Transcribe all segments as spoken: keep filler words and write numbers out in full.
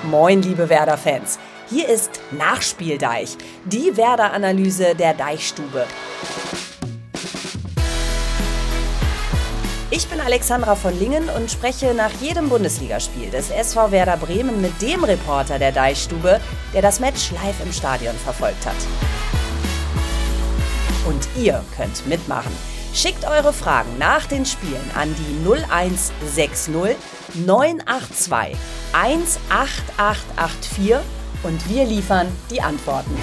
Moin, liebe Werder-Fans. Hier ist Nachspieldeich, die Werder-Analyse der Deichstube. Ich bin Alexandra von Lingen und spreche nach jedem Bundesligaspiel des S V Werder Bremen mit dem Reporter der Deichstube, der das Match live im Stadion verfolgt hat. Und ihr könnt mitmachen. Schickt eure Fragen nach den Spielen an die null eins sechs null neun acht zwei eins acht acht acht vier und wir liefern die Antworten.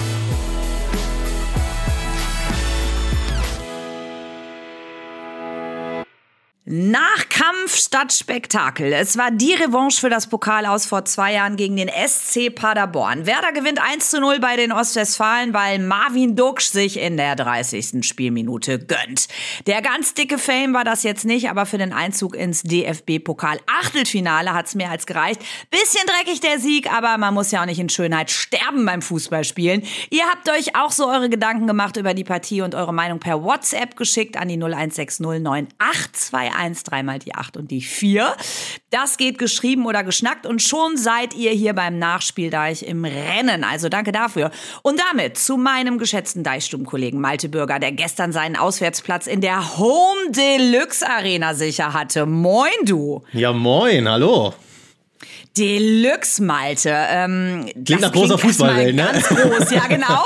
Nachkampf statt Spektakel. Es war die Revanche für das Pokalaus vor zwei Jahren gegen den S C Paderborn. Werder gewinnt eins zu null bei den Ostwestfalen, weil Marvin Duksch sich in der dreißigsten Spielminute gönnt. Der ganz dicke Fame war das jetzt nicht, aber für den Einzug ins D F B-Pokal-Achtelfinale hat's mehr als gereicht. Bisschen dreckig der Sieg, aber man muss ja auch nicht in Schönheit sterben beim Fußballspielen. Ihr habt euch auch so eure Gedanken gemacht über die Partie und eure Meinung per WhatsApp geschickt an die null eins sechs null neun acht zwei eins, dreimal die acht und die vier. Das geht geschrieben oder geschnackt und schon seid ihr hier beim Nachspieldeich im Rennen. Also danke dafür. Und damit zu meinem geschätzten Deichstubenkollegen Malte Bürger, der gestern seinen Auswärtsplatz in der Home Deluxe Arena sicher hatte. Moin, du. Ja, moin, hallo. Deluxe, Malte. Ähm, klingt nach großer Fußballwelt, ne? Ganz groß, ja genau.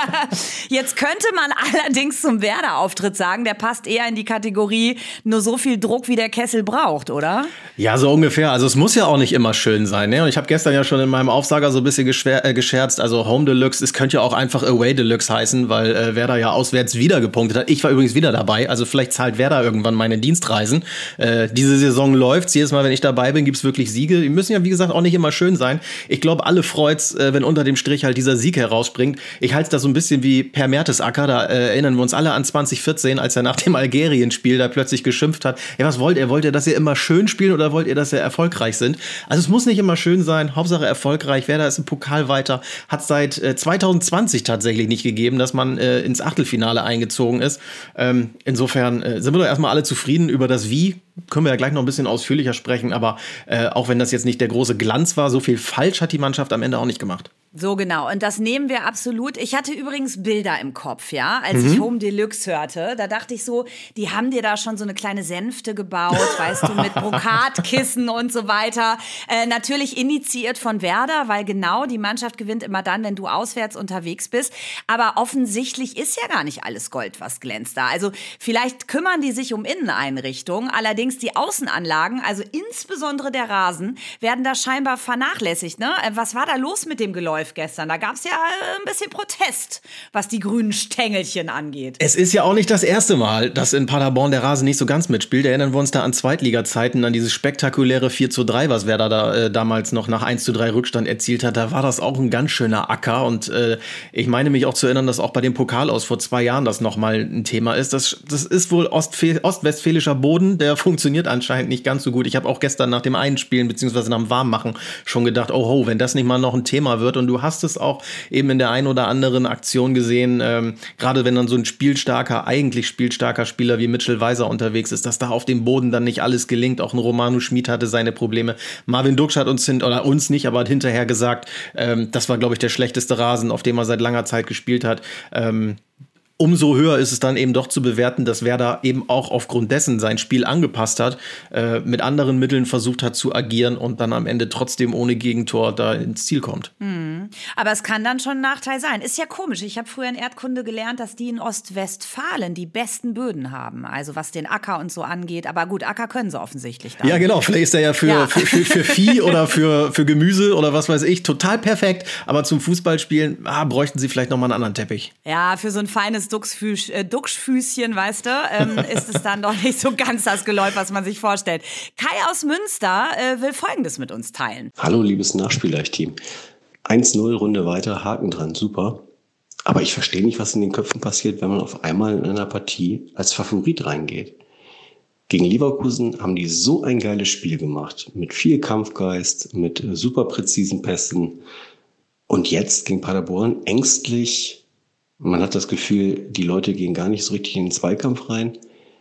Jetzt könnte man allerdings zum Werder-Auftritt sagen, der passt eher in die Kategorie nur so viel Druck, wie der Kessel braucht, oder? Ja, so ungefähr. Also es muss ja auch nicht immer schön sein, ne? Und ich habe gestern ja schon in meinem Aufsager so ein bisschen geschwer, äh, gescherzt, also Home Deluxe, es könnte ja auch einfach Away Deluxe heißen, weil äh, Werder ja auswärts wieder gepunktet hat. Ich war übrigens wieder dabei, also vielleicht zahlt Werder irgendwann meine Dienstreisen. Äh, diese Saison läuft's. Jedes Mal, wenn ich dabei bin, gibt's wirklich Siege. Die müssen ja, wie gesagt, auch nicht immer schön sein. Ich glaube, alle freut's, äh, wenn unter dem Strich halt dieser Sieg herausspringt. Ich halte das so ein bisschen wie Per Mertesacker, da äh, erinnern wir uns alle an zwanzig vierzehn, als er nach dem Algerien-Spiel da plötzlich geschimpft hat. Ja, was wollt ihr? Wollt ihr, dass ihr immer schön spielt oder wollt ihr, dass ihr erfolgreich sind? Also es muss nicht immer schön sein, Hauptsache erfolgreich. Werder ist im Pokal weiter, hat seit äh, zwanzig zwanzig tatsächlich nicht gegeben, dass man äh, ins Achtelfinale eingezogen ist. Ähm, insofern äh, sind wir doch erstmal alle zufrieden über das Wie. Können wir ja gleich noch ein bisschen ausführlicher sprechen, aber äh, auch wenn das jetzt nicht der große Glanz war, so viel falsch hat die Mannschaft am Ende auch nicht gemacht. So genau, und das nehmen wir absolut. Ich hatte übrigens Bilder im Kopf, ja, als Mhm. ich Home Deluxe hörte. Da dachte ich so, die haben dir da schon so eine kleine Sänfte gebaut, weißt du, mit Brokatkissen und so weiter. Äh, natürlich initiiert von Werder, weil genau die Mannschaft gewinnt immer dann, wenn du auswärts unterwegs bist. Aber offensichtlich ist ja gar nicht alles Gold, was glänzt da. Also vielleicht kümmern die sich um Inneneinrichtungen, allerdings die Außenanlagen, also insbesondere der Rasen, werden da scheinbar vernachlässigt. Ne? Äh, was war da los mit dem Geläuf gestern? Da gab es ja äh, ein bisschen Protest, was die grünen Stängelchen angeht. Es ist ja auch nicht das erste Mal, dass in Paderborn der Rasen nicht so ganz mitspielt. Erinnern wir uns da an Zweitliga-Zeiten, an dieses spektakuläre vier zu drei, was Werder da äh, damals noch nach eins zu drei Rückstand erzielt hat. Da war das auch ein ganz schöner Acker und äh, ich meine mich auch zu erinnern, dass auch bei dem Pokal aus vor zwei Jahren das nochmal ein Thema ist. Das, das ist wohl Ostfe- ostwestfälischer Boden, der funktioniert anscheinend nicht ganz so gut. Ich habe auch gestern nach dem Einspielen beziehungsweise nach dem Warmmachen schon gedacht, oh ho, wenn das nicht mal noch ein Thema wird. Und du hast es auch eben in der einen oder anderen Aktion gesehen, ähm, gerade wenn dann so ein spielstarker, eigentlich spielstarker Spieler wie Mitchell Weiser unterwegs ist, dass da auf dem Boden dann nicht alles gelingt. Auch ein Romano Schmid hatte seine Probleme. Marvin Duksch hat uns, hin, oder uns nicht, aber hat hinterher gesagt, ähm, das war, glaube ich, der schlechteste Rasen, auf dem er seit langer Zeit gespielt hat. Ähm, Umso höher ist es dann eben doch zu bewerten, dass Werder eben auch aufgrund dessen sein Spiel angepasst hat, äh, mit anderen Mitteln versucht hat zu agieren und dann am Ende trotzdem ohne Gegentor da ins Ziel kommt. Hm. Aber es kann dann schon ein Nachteil sein. Ist ja komisch. Ich habe früher in Erdkunde gelernt, dass die in Ostwestfalen die besten Böden haben. Also was den Acker und so angeht. Aber gut, Acker können sie offensichtlich dann. Ja, genau. Vielleicht ist er ja für, Ja. für, für, für Vieh oder für, für Gemüse oder was weiß ich total perfekt. Aber zum Fußballspielen ah, bräuchten sie vielleicht noch mal einen anderen Teppich. Ja, für so ein feines Duchsfüß, äh, Duxfüßchen, weißt du, ähm, ist es dann doch nicht so ganz das Geläuf, was man sich vorstellt. Kai aus Münster äh, will Folgendes mit uns teilen. Hallo, liebes Nachspieldeich-Team. eins null, Runde weiter, Haken dran, super. Aber ich verstehe nicht, was in den Köpfen passiert, wenn man auf einmal in einer Partie als Favorit reingeht. Gegen Leverkusen haben die so ein geiles Spiel gemacht, mit viel Kampfgeist, mit super präzisen Pässen. Und jetzt gegen Paderborn ängstlich. Man hat das Gefühl, die Leute gehen gar nicht so richtig in den Zweikampf rein.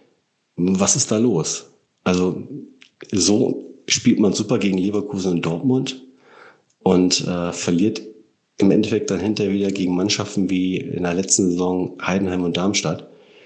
Was ist da los? Also so spielt man super gegen Leverkusen und Dortmund. und äh, verliert im Endeffekt dann hinterher wieder gegen Mannschaften wie in der letzten Saison Heidenheim und Darmstadt.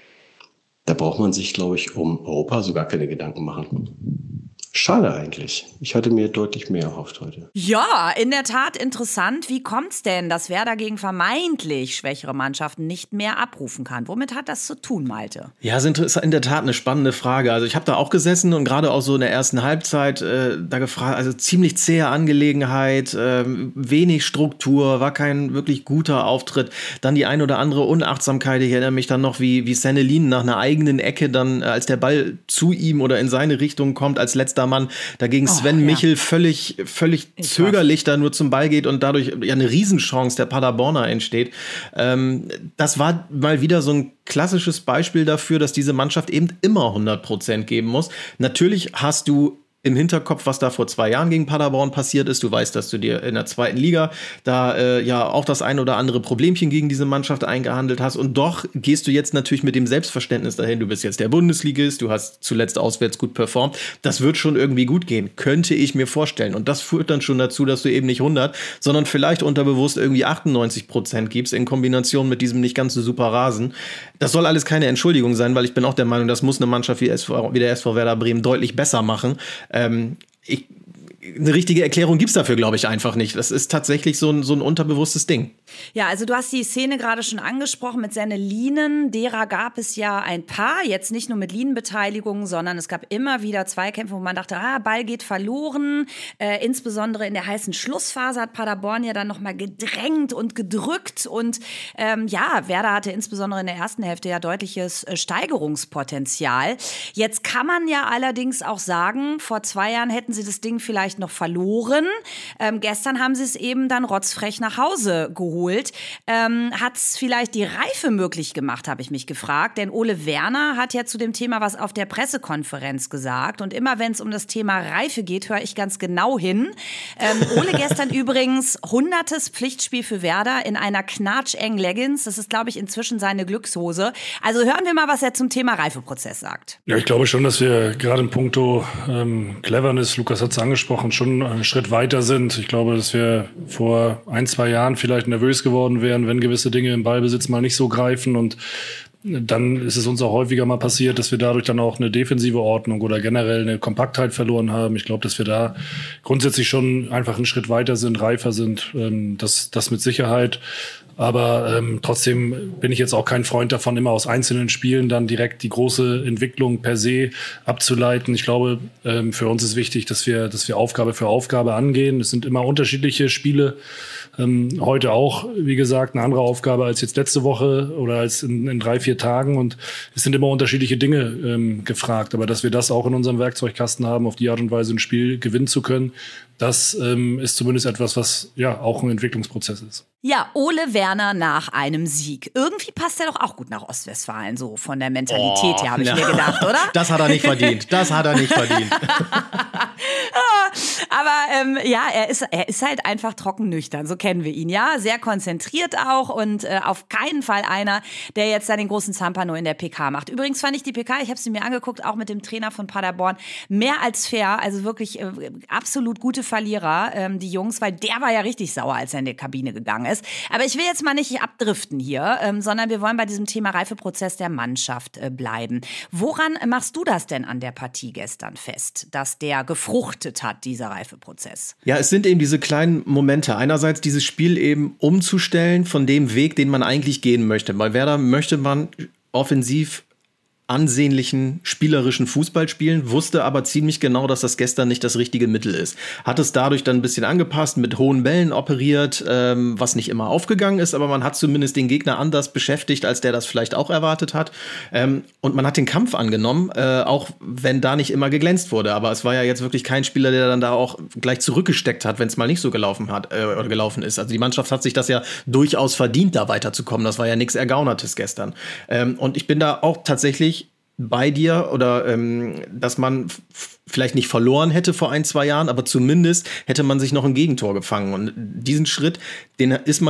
Da braucht man sich, glaube ich, um Europa so gar keine Gedanken machen. Schade eigentlich. Ich hatte mir deutlich mehr erhofft heute. Ja, in der Tat interessant. Wie kommt's denn, dass Werder gegen vermeintlich schwächere Mannschaften nicht mehr abrufen kann? Womit hat das zu tun, Malte? Ja, es ist in der Tat eine spannende Frage. Also ich habe da auch gesessen und gerade auch so in der ersten Halbzeit äh, da gefragt, also ziemlich zähe Angelegenheit, äh, wenig Struktur, war kein wirklich guter Auftritt. Dann die ein oder andere Unachtsamkeit. Ich erinnere mich dann noch, wie, wie Sennelin nach einer eigenen Ecke dann, äh, als der Ball zu ihm oder in seine Richtung kommt, als letzter Mann dagegen Sven oh, ja. Michel völlig, völlig zögerlich da nur zum Ball geht und dadurch ja eine Riesenchance der Paderborner entsteht. Ähm, das war mal wieder so ein klassisches Beispiel dafür, dass diese Mannschaft eben immer hundert Prozent geben muss. Natürlich hast du im Hinterkopf, was da vor zwei Jahren gegen Paderborn passiert ist. Du weißt, dass du dir in der zweiten Liga da äh, ja auch das ein oder andere Problemchen gegen diese Mannschaft eingehandelt hast. Und doch gehst du jetzt natürlich mit dem Selbstverständnis dahin. Du bist jetzt der Bundesligist, du hast zuletzt auswärts gut performt. Das wird schon irgendwie gut gehen, könnte ich mir vorstellen. Und das führt dann schon dazu, dass du eben nicht hundert, sondern vielleicht unterbewusst irgendwie achtundneunzig Prozent gibst in Kombination mit diesem nicht ganz so super Rasen. Das soll alles keine Entschuldigung sein, weil ich bin auch der Meinung, das muss eine Mannschaft wie, S V, wie der S V Werder Bremen deutlich besser machen. Ähm, ich, eine richtige Erklärung gibt's dafür, glaube ich, einfach nicht. Das ist tatsächlich so ein, so ein unterbewusstes Ding. Ja, also du hast die Szene gerade schon angesprochen mit Sennelinen. Derer gab es ja ein paar, jetzt nicht nur mit Linenbeteiligung, sondern es gab immer wieder Zweikämpfe, wo man dachte, ah, Ball geht verloren. Äh, insbesondere in der heißen Schlussphase hat Paderborn ja dann nochmal gedrängt und gedrückt. Und ähm, ja, Werder hatte insbesondere in der ersten Hälfte ja deutliches äh, Steigerungspotenzial. Jetzt kann man ja allerdings auch sagen, vor zwei Jahren hätten sie das Ding vielleicht noch verloren. Ähm, gestern haben sie es eben dann rotzfrech nach Hause geholt. Ähm, hat es vielleicht die Reife möglich gemacht, habe ich mich gefragt. Denn Ole Werner hat ja zu dem Thema was auf der Pressekonferenz gesagt. Und immer wenn es um das Thema Reife geht, höre ich ganz genau hin. Ähm, Ole gestern übrigens hundertes Pflichtspiel für Werder in einer knatschengen Leggings. Das ist, glaube ich, inzwischen seine Glückshose. Also hören wir mal, was er zum Thema Reifeprozess sagt. Ja, ich glaube schon, dass wir gerade in puncto ähm, Cleverness, Lukas hat es angesprochen, schon einen Schritt weiter sind. Ich glaube, dass wir vor ein, zwei Jahren vielleicht nervös geworden wären, wenn gewisse Dinge im Ballbesitz mal nicht so greifen, und dann ist es uns auch häufiger mal passiert, dass wir dadurch dann auch eine defensive Ordnung oder generell eine Kompaktheit verloren haben. Ich glaube, dass wir da grundsätzlich schon einfach einen Schritt weiter sind, reifer sind. Das, das mit Sicherheit. Aber ähm, trotzdem bin ich jetzt auch kein Freund davon, immer aus einzelnen Spielen dann direkt die große Entwicklung per se abzuleiten. Ich glaube, ähm, für uns ist wichtig, dass wir, dass wir Aufgabe für Aufgabe angehen. Es sind immer unterschiedliche Spiele. Ähm, heute auch, wie gesagt, eine andere Aufgabe als jetzt letzte Woche oder als in, in drei, vier Tagen. Und es sind immer unterschiedliche Dinge ähm, gefragt. Aber dass wir das auch in unserem Werkzeugkasten haben, auf die Art und Weise ein Spiel gewinnen zu können, das ähm, ist zumindest etwas, was ja auch ein Entwicklungsprozess ist. Ja, Ole Werner nach einem Sieg. Irgendwie passt er doch auch gut nach Ostwestfalen, so von der Mentalität oh, her, habe ich ja. mir gedacht, oder? Das hat er nicht verdient. Das hat er nicht verdient. Aber ähm, ja, er ist, er ist halt einfach trocken nüchtern, so kennen wir ihn, ja. Sehr konzentriert auch und äh, auf keinen Fall einer, der jetzt da den großen Zampano in der P K macht. Übrigens fand ich die P K, ich habe sie mir angeguckt, auch mit dem Trainer von Paderborn, mehr als fair. Also wirklich äh, absolut gute Verlierer, ähm, die Jungs, weil der war ja richtig sauer, als er in die Kabine gegangen ist. Aber ich will jetzt mal nicht abdriften hier, ähm, sondern wir wollen bei diesem Thema Reifeprozess der Mannschaft äh, bleiben. Woran machst du das denn an der Partie gestern fest, dass der gefruchtet hat, dieser Reifeprozess? Ja, es sind eben diese kleinen Momente. Einerseits dieses Spiel eben umzustellen von dem Weg, den man eigentlich gehen möchte. Bei Werder möchte man offensiv ansehnlichen, spielerischen Fußball spielen, wusste aber ziemlich genau, dass das gestern nicht das richtige Mittel ist. Hat es dadurch dann ein bisschen angepasst, mit hohen Bällen operiert, ähm, was nicht immer aufgegangen ist, aber man hat zumindest den Gegner anders beschäftigt, als der das vielleicht auch erwartet hat. Ähm, und man hat den Kampf angenommen, äh, auch wenn da nicht immer geglänzt wurde. Aber es war ja jetzt wirklich kein Spieler, der dann da auch gleich zurückgesteckt hat, wenn es mal nicht so gelaufen hat äh, oder gelaufen ist. Also die Mannschaft hat sich das ja durchaus verdient, da weiterzukommen. Das war ja nichts Ergaunertes gestern. Ähm, und ich bin da auch tatsächlich bei dir, oder ähm, dass man f- vielleicht nicht verloren hätte vor ein, zwei Jahren, aber zumindest hätte man sich noch ein Gegentor gefangen. Und diesen Schritt, den ist man jetzt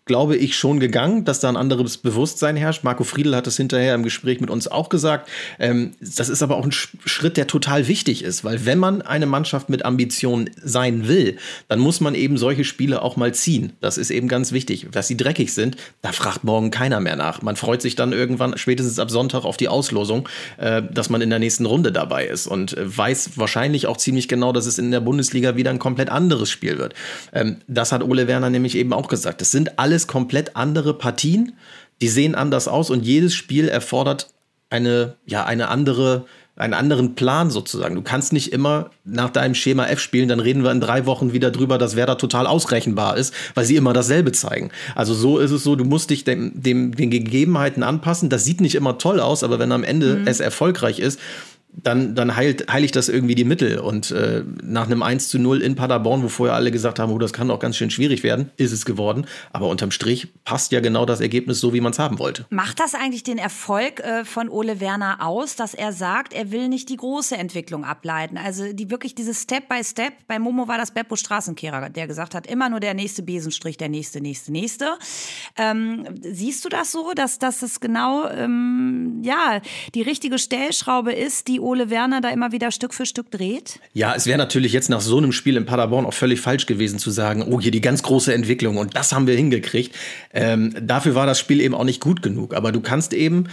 glaube ich, schon gegangen, dass da ein anderes Bewusstsein herrscht. Marco Friedl hat es hinterher im Gespräch mit uns auch gesagt. Ähm, das ist aber auch ein Schritt, der total wichtig ist, weil wenn man eine Mannschaft mit Ambitionen sein will, dann muss man eben solche Spiele auch mal ziehen. Das ist eben ganz wichtig. Dass sie dreckig sind, da fragt morgen keiner mehr nach. Man freut sich dann irgendwann, spätestens ab Sonntag, auf die Auslosung, äh, dass man in der nächsten Runde dabei ist und äh, weiß wahrscheinlich auch ziemlich genau, dass es in der Bundesliga wieder ein komplett anderes Spiel wird. Ähm, das hat Ole Werner nämlich eben auch gesagt. Das sind alle Alles komplett andere Partien, die sehen anders aus und jedes Spiel erfordert eine, ja, eine andere, einen anderen Plan sozusagen. Du kannst nicht immer nach deinem Schema F spielen, dann reden wir in drei Wochen wieder drüber, dass Werder total ausrechenbar ist, weil sie immer dasselbe zeigen. Also so ist es so, du musst dich dem, dem, den Gegebenheiten anpassen. Das sieht nicht immer toll aus, aber wenn am Ende mhm. es erfolgreich ist, dann, dann heilt, heiligt das irgendwie die Mittel. Und äh, nach einem eins zu null in Paderborn, wo vorher alle gesagt haben, oh, das kann auch ganz schön schwierig werden, ist es geworden. Aber unterm Strich passt ja genau das Ergebnis so, wie man es haben wollte. Macht das eigentlich den Erfolg äh, von Ole Werner aus, dass er sagt, er will nicht die große Entwicklung ableiten? Also die wirklich dieses Step by Step. Bei Momo war das Beppo Straßenkehrer, der gesagt hat, immer nur der nächste Besenstrich, der nächste, nächste, nächste. Ähm, siehst du das so, dass, dass es genau ähm, ja, die richtige Stellschraube ist, die Ole Werner da immer wieder Stück für Stück dreht? Ja, es wäre natürlich jetzt nach so einem Spiel in Paderborn auch völlig falsch gewesen zu sagen, oh, hier die ganz große Entwicklung und das haben wir hingekriegt. Ähm, dafür war das Spiel eben auch nicht gut genug. Aber du kannst eben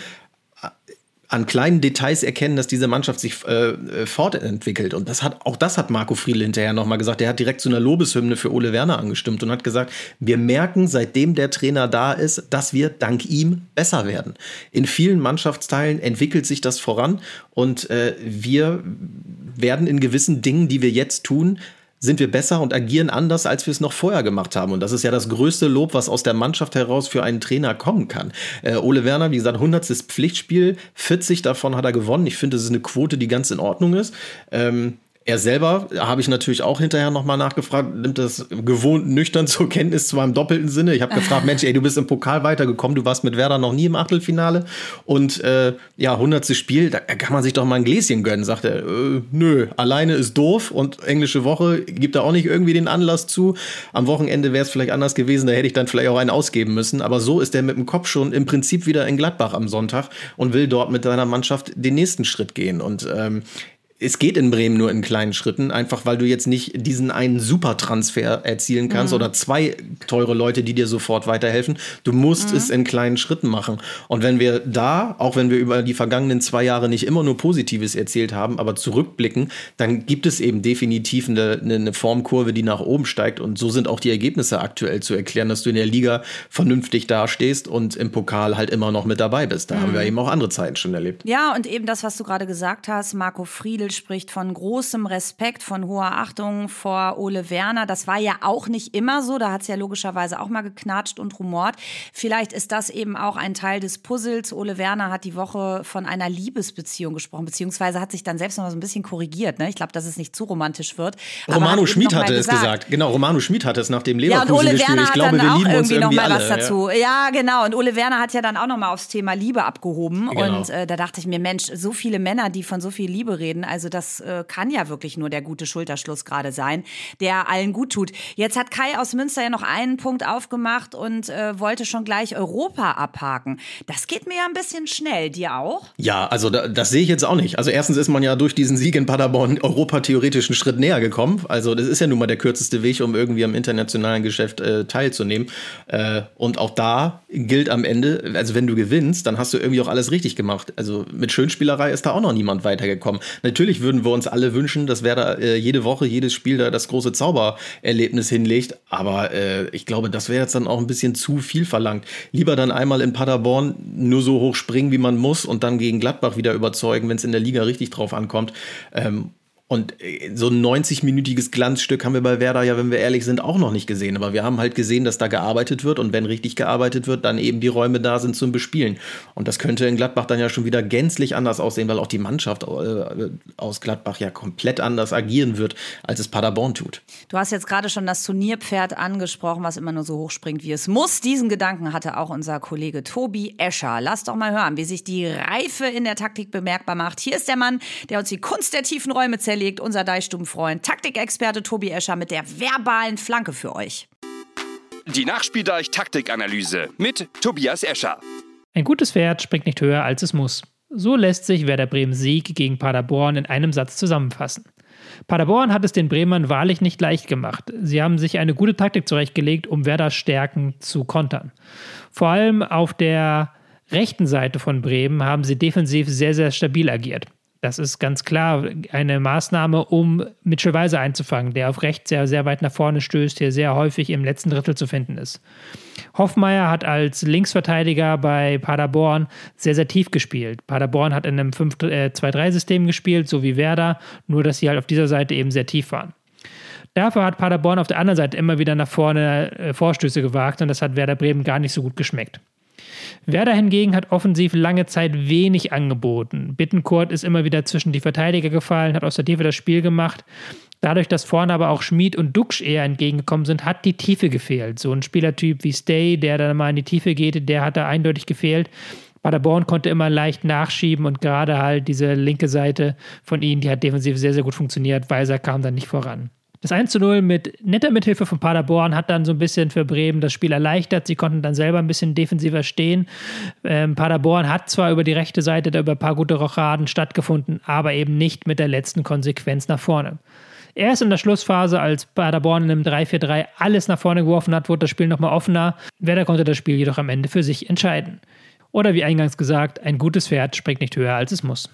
an kleinen Details erkennen, dass diese Mannschaft sich äh, fortentwickelt. Und das hat, auch das hat Marco Friedl hinterher nochmal gesagt. Der hat direkt zu einer Lobeshymne für Ole Werner angestimmt und hat gesagt, wir merken, seitdem der Trainer da ist, dass wir dank ihm besser werden. In vielen Mannschaftsteilen entwickelt sich das voran und äh, wir werden in gewissen Dingen, die wir jetzt tun, sind wir besser und agieren anders, als wir es noch vorher gemacht haben. Und das ist ja das größte Lob, was aus der Mannschaft heraus für einen Trainer kommen kann. Äh, Ole Werner, wie gesagt, hundertstes Pflichtspiel, vierzig davon hat er gewonnen. Ich finde, das ist eine Quote, die ganz in Ordnung ist. Ähm, Er selber, habe ich natürlich auch hinterher nochmal nachgefragt, nimmt das gewohnt nüchtern zur Kenntnis, zwar im doppelten Sinne. Ich habe gefragt, Mensch, ey, du bist im Pokal weitergekommen, du warst mit Werder noch nie im Achtelfinale und äh, ja, hundertstes Spiel, da kann man sich doch mal ein Gläschen gönnen, sagt er. Äh, nö, alleine ist doof und englische Woche gibt da auch nicht irgendwie den Anlass zu. Am Wochenende wäre es vielleicht anders gewesen, da hätte ich dann vielleicht auch einen ausgeben müssen, aber so ist er mit dem Kopf schon im Prinzip wieder in Gladbach am Sonntag und will dort mit seiner Mannschaft den nächsten Schritt gehen und ähm, es geht in Bremen nur in kleinen Schritten, einfach weil du jetzt nicht diesen einen Supertransfer erzielen kannst mhm. oder zwei teure Leute, die dir sofort weiterhelfen. Du musst mhm. es in kleinen Schritten machen. Und wenn wir da, auch wenn wir über die vergangenen zwei Jahre nicht immer nur Positives erzählt haben, aber zurückblicken, dann gibt es eben definitiv eine, eine Formkurve, die nach oben steigt. Und so sind auch die Ergebnisse aktuell zu erklären, dass du in der Liga vernünftig dastehst und im Pokal halt immer noch mit dabei bist. Da mhm. haben wir eben auch andere Zeiten schon erlebt. Ja, und eben das, was du gerade gesagt hast, Marco Friedl spricht von großem Respekt, von hoher Achtung vor Ole Werner. Das war ja auch nicht immer so. Da hat es ja logischerweise auch mal geknatscht und rumort. Vielleicht ist das eben auch ein Teil des Puzzles. Ole Werner hat die Woche von einer Liebesbeziehung gesprochen, beziehungsweise hat sich dann selbst noch mal so ein bisschen korrigiert. Ne? Ich glaube, dass es nicht zu romantisch wird. Romano Schmid hatte es gesagt. Genau, Romano Schmid hat es nach dem Leverkusen-Spiel. Ja, ich glaube, wir lieben uns irgendwie noch mal alle. Was dazu. Ja. ja, genau. Und Ole Werner hat ja dann auch noch mal aufs Thema Liebe abgehoben. Genau. Und äh, da dachte ich mir, Mensch, so viele Männer, die von so viel Liebe reden, also das äh, kann ja wirklich nur der gute Schulterschluss gerade sein, der allen gut tut. Jetzt hat Kai aus Münster ja noch einen Punkt aufgemacht und äh, wollte schon gleich Europa abhaken. Das geht mir ja ein bisschen schnell. Dir auch? Ja, also da, das sehe ich jetzt auch nicht. Also erstens ist man ja durch diesen Sieg in Paderborn Europa theoretisch einen Schritt näher gekommen. Also das ist ja nun mal der kürzeste Weg, um irgendwie am internationalen Geschäft äh, teilzunehmen. Äh, und auch da gilt am Ende, also wenn du gewinnst, dann hast du irgendwie auch alles richtig gemacht. Also mit Schönspielerei ist da auch noch niemand weitergekommen. Natürlich würden wir uns alle wünschen, dass Werder äh, jede Woche, jedes Spiel da das große Zaubererlebnis hinlegt. Aber äh, ich glaube, das wäre jetzt dann auch ein bisschen zu viel verlangt. Lieber dann einmal in Paderborn nur so hoch springen, wie man muss und dann gegen Gladbach wieder überzeugen, wenn es in der Liga richtig drauf ankommt. Ähm, Und so ein neunzig-minütiges Glanzstück haben wir bei Werder ja, wenn wir ehrlich sind, auch noch nicht gesehen. Aber wir haben halt gesehen, dass da gearbeitet wird. Und wenn richtig gearbeitet wird, dann eben die Räume da sind zum Bespielen. Und das könnte in Gladbach dann ja schon wieder gänzlich anders aussehen, weil auch die Mannschaft äh, aus Gladbach ja komplett anders agieren wird, als es Paderborn tut. Du hast jetzt gerade schon das Turnierpferd angesprochen, was immer nur so hoch springt, wie es muss. Diesen Gedanken hatte auch unser Kollege Tobi Escher. Lass doch mal hören, wie sich die Reife in der Taktik bemerkbar macht. Hier ist der Mann, der uns die Kunst der tiefen Räume zerlegt. Unser Deichstubenfreund, Taktikexperte Tobi Escher mit der verbalen Flanke für euch. Die Nachspieldeich-Taktikanalyse mit Tobias Escher. Ein gutes Pferd springt nicht höher, als es muss. So lässt sich Werder Bremens Sieg gegen Paderborn in einem Satz zusammenfassen. Paderborn hat es den Bremern wahrlich nicht leicht gemacht. Sie haben sich eine gute Taktik zurechtgelegt, um Werders Stärken zu kontern. Vor allem auf der rechten Seite von Bremen haben sie defensiv sehr, sehr stabil agiert. Das ist ganz klar eine Maßnahme, um Mitchell Weiser einzufangen, der auf rechts sehr, sehr weit nach vorne stößt, hier sehr häufig im letzten Drittel zu finden ist. Hoffmeier hat als Linksverteidiger bei Paderborn sehr, sehr tief gespielt. Paderborn hat in einem fünf zwei drei System gespielt, so wie Werder, nur dass sie halt auf dieser Seite eben sehr tief waren. Dafür hat Paderborn auf der anderen Seite immer wieder nach vorne äh, Vorstöße gewagt und das hat Werder Bremen gar nicht so gut geschmeckt. Werder hingegen hat offensiv lange Zeit wenig angeboten. Bittencourt ist immer wieder zwischen die Verteidiger gefallen, hat aus der Tiefe das Spiel gemacht. Dadurch, dass vorne aber auch Schmid und Duksch eher entgegengekommen sind, hat die Tiefe gefehlt. So ein Spielertyp wie Stay, der dann mal in die Tiefe geht, der hat da eindeutig gefehlt. Paderborn konnte immer leicht nachschieben und gerade halt diese linke Seite von ihnen, die hat defensiv sehr, sehr gut funktioniert. Weiser kam dann nicht voran. Das eins zu null mit netter Mithilfe von Paderborn hat dann so ein bisschen für Bremen das Spiel erleichtert. Sie konnten dann selber ein bisschen defensiver stehen. Ähm, Paderborn hat zwar über die rechte Seite da über ein paar gute Rochaden stattgefunden, aber eben nicht mit der letzten Konsequenz nach vorne. Erst in der Schlussphase, als Paderborn in einem drei vier drei alles nach vorne geworfen hat, wurde das Spiel nochmal offener. Werder konnte das Spiel jedoch am Ende für sich entscheiden. Oder wie eingangs gesagt, ein gutes Pferd springt nicht höher, als es muss.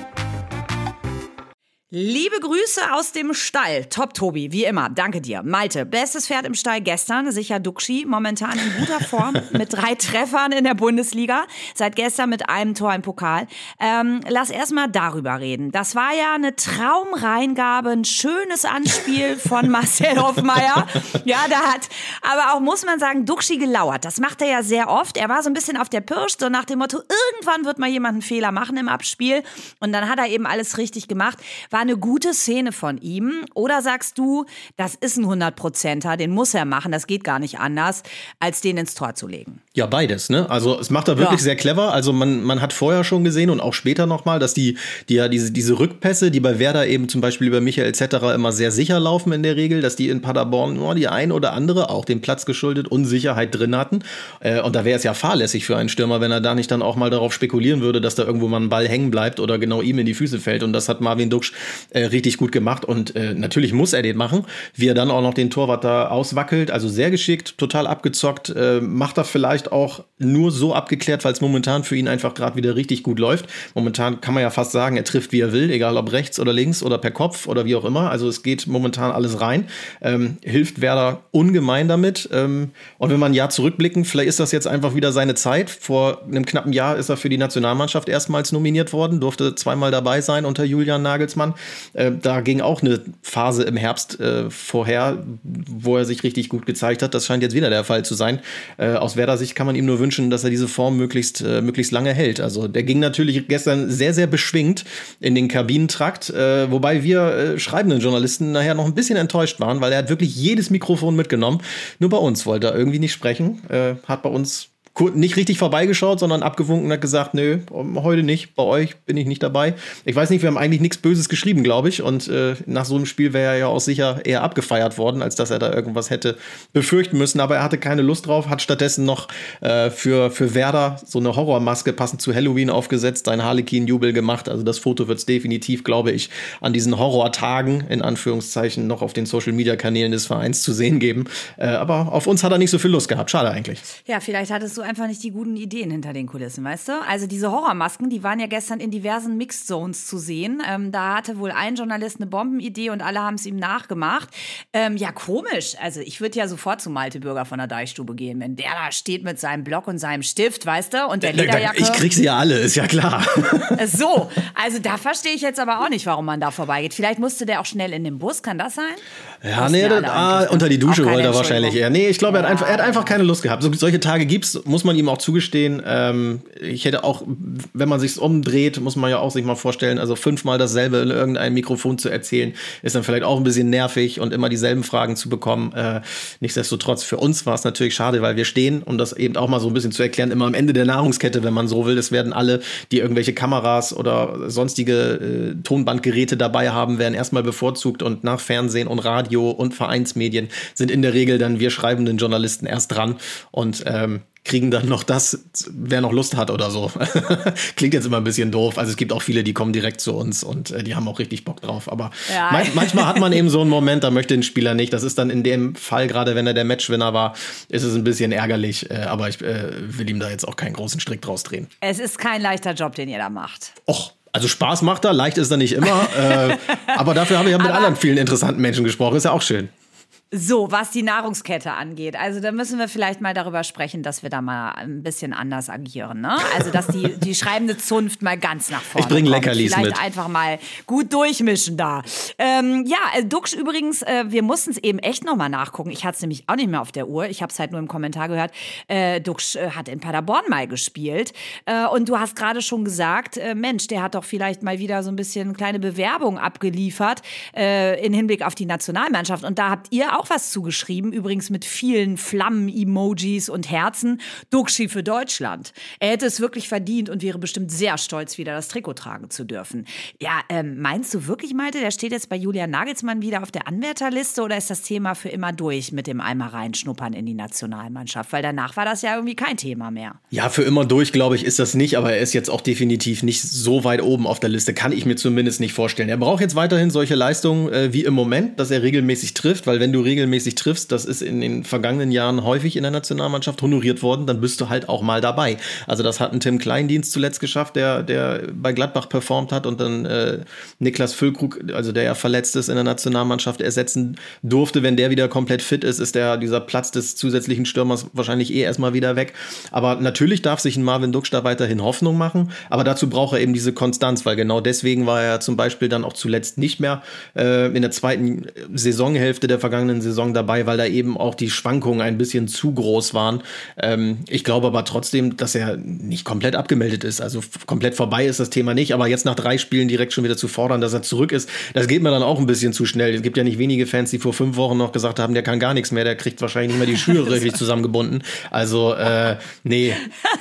Liebe Grüße aus dem Stall. Top, Tobi, wie immer. Danke dir. Malte, bestes Pferd im Stall gestern, sicher Duxi, momentan in guter Form mit drei Treffern in der Bundesliga. Seit gestern mit einem Tor im Pokal. Ähm, lass erstmal darüber reden. Das war ja eine Traumreingabe, ein schönes Anspiel von Marcel Hoffmeier. Ja, da hat aber auch, muss man sagen, Duxi gelauert. Das macht er ja sehr oft. Er war so ein bisschen auf der Pirsch, so nach dem Motto, irgendwann wird mal jemand einen Fehler machen im Abspiel. Und dann hat er eben alles richtig gemacht. War eine gute Szene von ihm? Oder sagst du, das ist ein hundert-Prozenter, den muss er machen, das geht gar nicht anders, als den ins Tor zu legen? Ja, beides, ne? Also es macht er wirklich ja. sehr clever. Also man, man hat vorher schon gesehen und auch später nochmal, dass die, die ja diese, diese Rückpässe, die bei Werder eben zum Beispiel über Michael et cetera immer sehr sicher laufen in der Regel, dass die in Paderborn nur die ein oder andere, auch dem Platz geschuldet, Unsicherheit drin hatten. Äh, und da wäre es ja fahrlässig für einen Stürmer, wenn er da nicht dann auch mal darauf spekulieren würde, dass da irgendwo mal ein Ball hängen bleibt oder genau ihm in die Füße fällt. Und das hat Marvin Duksch Äh, richtig gut gemacht und äh, natürlich muss er den machen, wie er dann auch noch den Torwart da auswackelt, also sehr geschickt, total abgezockt, äh, macht er vielleicht auch nur so abgeklärt, weil es momentan für ihn einfach gerade wieder richtig gut läuft. Momentan kann man ja fast sagen, er trifft wie er will, egal ob rechts oder links oder per Kopf oder wie auch immer, also es geht momentan alles rein, ähm, hilft Werder ungemein damit ähm, und wenn wir ein Jahr zurückblicken, vielleicht ist das jetzt einfach wieder seine Zeit. Vor einem knappen Jahr ist er für die Nationalmannschaft erstmals nominiert worden, durfte zweimal dabei sein unter Julian Nagelsmann. Äh, da ging auch eine Phase im Herbst äh, vorher, wo er sich richtig gut gezeigt hat. Das scheint jetzt wieder der Fall zu sein. Äh, aus Werder Sicht kann man ihm nur wünschen, dass er diese Form möglichst, äh, möglichst lange hält. Also der ging natürlich gestern sehr, sehr beschwingt in den Kabinentrakt, äh, wobei wir äh, schreibenden Journalisten nachher noch ein bisschen enttäuscht waren, weil er hat wirklich jedes Mikrofon mitgenommen. Nur bei uns wollte er irgendwie nicht sprechen. Äh, hat bei uns nicht richtig vorbeigeschaut, sondern abgewunken und hat gesagt, nö, heute nicht, bei euch bin ich nicht dabei. Ich weiß nicht, wir haben eigentlich nichts Böses geschrieben, glaube ich. Und äh, nach so einem Spiel wäre er ja auch sicher eher abgefeiert worden, als dass er da irgendwas hätte befürchten müssen. Aber er hatte keine Lust drauf, hat stattdessen noch äh, für, für Werder so eine Horrormaske passend zu Halloween aufgesetzt, seinen Harlequin-Jubel gemacht. Also das Foto wird es definitiv, glaube ich, an diesen Horrortagen, in Anführungszeichen, noch auf den Social-Media-Kanälen des Vereins zu sehen geben. Äh, aber auf uns hat er nicht so viel Lust gehabt. Schade eigentlich. Ja, vielleicht hattest du einfach nicht die guten Ideen hinter den Kulissen, weißt du? Also diese Horrormasken, die waren ja gestern in diversen Mixed Zones zu sehen. Ähm, da hatte wohl ein Journalist eine Bombenidee und alle haben es ihm nachgemacht. Ähm, ja, komisch. Also ich würde ja sofort zu Malte Bürger von der Deichstube gehen, wenn der da steht mit seinem Block und seinem Stift, weißt du? Und der Lederjacke. Ich krieg sie ja alle, ist ja klar. So, also da verstehe ich jetzt aber auch nicht, warum man da vorbeigeht. Vielleicht musste der auch schnell in den Bus, kann das sein? Ja, nee, das, ah, unter die Dusche wollte er wahrscheinlich eher. Nee, ich glaube, er, ja. er hat einfach keine Lust gehabt. So, solche Tage gibt's, muss man ihm auch zugestehen. Ähm, ich hätte auch, wenn man sich's umdreht, muss man ja auch sich mal vorstellen, also fünfmal dasselbe in irgendeinem Mikrofon zu erzählen, ist dann vielleicht auch ein bisschen nervig und immer dieselben Fragen zu bekommen. Äh, nichtsdestotrotz, für uns war es natürlich schade, weil wir stehen, um das eben auch mal so ein bisschen zu erklären, immer am Ende der Nahrungskette, wenn man so will. Es werden alle, die irgendwelche Kameras oder sonstige äh, Tonbandgeräte dabei haben, werden erstmal bevorzugt und nach Fernsehen und Radio und Vereinsmedien sind in der Regel dann wir schreibenden Journalisten erst dran und ähm, kriegen dann noch das, wer noch Lust hat oder so. Klingt jetzt immer ein bisschen doof. Also es gibt auch viele, die kommen direkt zu uns und äh, die haben auch richtig Bock drauf. Aber ja. man, manchmal hat man eben so einen Moment, da möchte ein Spieler nicht. Das ist dann in dem Fall, gerade wenn er der Matchwinner war, ist es ein bisschen ärgerlich. Äh, aber ich äh, will ihm da jetzt auch keinen großen Strick draus drehen. Es ist kein leichter Job, den ihr da macht. Och. Also Spaß macht er, leicht ist er nicht immer. äh, aber dafür habe ich ja mit aber anderen vielen interessanten Menschen gesprochen. Ist ja auch schön. So, was die Nahrungskette angeht, also da müssen wir vielleicht mal darüber sprechen, dass wir da mal ein bisschen anders agieren, ne? Also, dass die, die schreibende Zunft mal ganz nach vorne Ich bringe kommt. Leckerlis vielleicht mit. Einfach mal gut durchmischen da. Ähm, ja, Duxch übrigens, äh, wir mussten es eben echt nochmal nachgucken. Ich hatte es nämlich auch nicht mehr auf der Uhr. Ich habe es halt nur im Kommentar gehört. Äh, Duxch äh, hat in Paderborn mal gespielt. Äh, und du hast gerade schon gesagt, äh, Mensch, der hat doch vielleicht mal wieder so ein bisschen kleine Bewerbung abgeliefert äh, in Hinblick auf die Nationalmannschaft. Und da habt ihr auch was zugeschrieben, übrigens mit vielen Flammen-Emojis und Herzen. Duxchi für Deutschland. Er hätte es wirklich verdient und wäre bestimmt sehr stolz, wieder das Trikot tragen zu dürfen. Ja, ähm, meinst du wirklich, Malte, der steht jetzt bei Julian Nagelsmann wieder auf der Anwärterliste oder ist das Thema für immer durch mit dem einmal reinschnuppern in die Nationalmannschaft? Weil danach war das ja irgendwie kein Thema mehr. Ja, für immer durch, glaube ich, ist das nicht, aber er ist jetzt auch definitiv nicht so weit oben auf der Liste, kann ich mir zumindest nicht vorstellen. Er braucht jetzt weiterhin solche Leistungen äh, wie im Moment, dass er regelmäßig trifft, weil wenn du regelmäßig triffst, das ist in den vergangenen Jahren häufig in der Nationalmannschaft honoriert worden, dann bist du halt auch mal dabei. Also das hat ein Tim Kleindienst zuletzt geschafft, der, der bei Gladbach performt hat und dann äh, Niklas Füllkrug, also der ja verletzt ist, in der Nationalmannschaft ersetzen durfte. Wenn der wieder komplett fit ist, ist der, dieser Platz des zusätzlichen Stürmers wahrscheinlich eh erstmal wieder weg. Aber natürlich darf sich ein Marvin Duxch da weiterhin Hoffnung machen, aber dazu braucht er eben diese Konstanz, weil genau deswegen war er zum Beispiel dann auch zuletzt nicht mehr äh, in der zweiten Saisonhälfte der vergangenen Saison dabei, weil da eben auch die Schwankungen ein bisschen zu groß waren. Ähm, ich glaube aber trotzdem, dass er nicht komplett abgemeldet ist. Also f- komplett vorbei ist das Thema nicht, aber jetzt nach drei Spielen direkt schon wieder zu fordern, dass er zurück ist, das geht mir dann auch ein bisschen zu schnell. Es gibt ja nicht wenige Fans, die vor fünf Wochen noch gesagt haben, der kann gar nichts mehr, der kriegt wahrscheinlich nicht mehr die Schuhe richtig zusammengebunden. Also, äh, nee.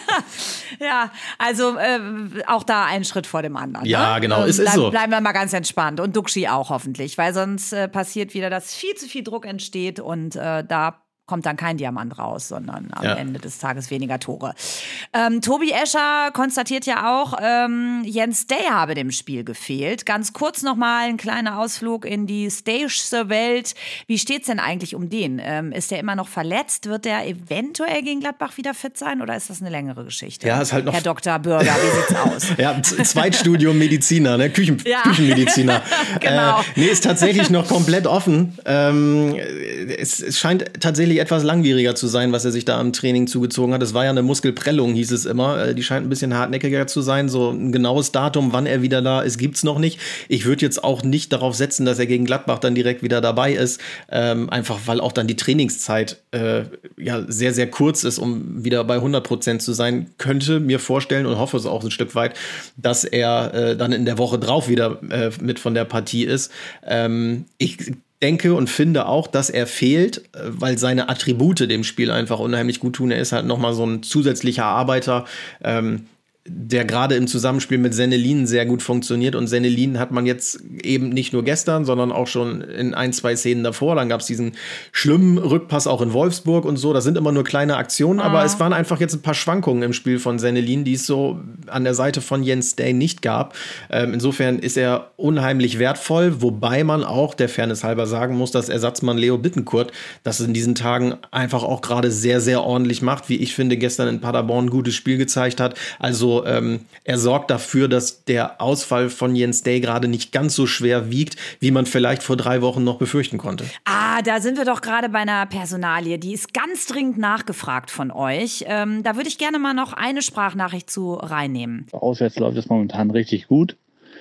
Ja, also äh, auch da einen Schritt vor dem anderen. Ja, ne? genau, ähm, es ist bleib, so. Bleiben wir mal ganz entspannt und Duxchi auch hoffentlich, weil sonst äh, passiert wieder, dass viel zu viel Druck entsteht und äh, da kommt dann kein Diamant raus, sondern am ja. Ende des Tages weniger Tore. Ähm, Tobi Escher konstatiert ja auch, ähm, Jens Day habe dem Spiel gefehlt. Ganz kurz nochmal ein kleiner Ausflug in die Stay'sche Welt. Wie steht's denn eigentlich um den? Ähm, ist der immer noch verletzt? Wird der eventuell gegen Gladbach wieder fit sein oder ist das eine längere Geschichte? Ja, ist halt noch Herr Doktor Bürger, wie sieht's aus? Ja, Zweitstudium Mediziner, ne? Küchen, Ja. Küchenmediziner. Genau. Äh, nee, ist tatsächlich noch komplett offen. Ähm, es, es scheint tatsächlich etwas langwieriger zu sein, was er sich da am Training zugezogen hat. Es war ja eine Muskelprellung, hieß es immer. Die scheint ein bisschen hartnäckiger zu sein. So ein genaues Datum, wann er wieder da ist, gibt's noch nicht. Ich würde jetzt auch nicht darauf setzen, dass er gegen Gladbach dann direkt wieder dabei ist. Ähm, einfach, weil auch dann die Trainingszeit äh, ja sehr, sehr kurz ist, um wieder bei hundert Prozent zu sein. Könnte mir vorstellen und hoffe es auch ein Stück weit, dass er äh, dann in der Woche drauf wieder äh, mit von der Partie ist. Ähm, ich denke und finde auch, dass er fehlt, weil seine Attribute dem Spiel einfach unheimlich gut tun. Er ist halt nochmal so ein zusätzlicher Arbeiter, ähm, der gerade im Zusammenspiel mit Sennelin sehr gut funktioniert. Und Sennelin hat man jetzt eben nicht nur gestern, sondern auch schon in ein, zwei Szenen davor. Dann gab es diesen schlimmen Rückpass auch in Wolfsburg und so. Das sind immer nur kleine Aktionen, ah. aber es waren einfach jetzt ein paar Schwankungen im Spiel von Sennelin, die es so an der Seite von Jens Day nicht gab. Ähm, insofern ist er unheimlich wertvoll, wobei man auch der Fairness halber sagen muss, dass Ersatzmann Leo Bittencourt das in diesen Tagen einfach auch gerade sehr, sehr ordentlich macht, wie ich finde, gestern in Paderborn ein gutes Spiel gezeigt hat. Also ähm, er sorgt dafür, dass der Ausfall von Jens Day gerade nicht ganz so schwer wiegt, wie man vielleicht vor drei Wochen noch befürchten konnte. Ah, da sind wir doch gerade bei einer Personalie, die ist ganz dringend nachgefragt von euch. Ähm, da würde ich gerne mal noch eine Sprachnachricht zu reinnehmen. Auswärts läuft es momentan richtig gut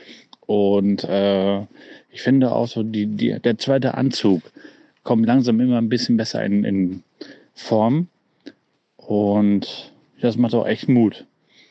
und äh, ich finde auch so, die, die, der zweite Anzug kommt langsam immer ein bisschen besser in, in Form und Das macht auch echt Mut.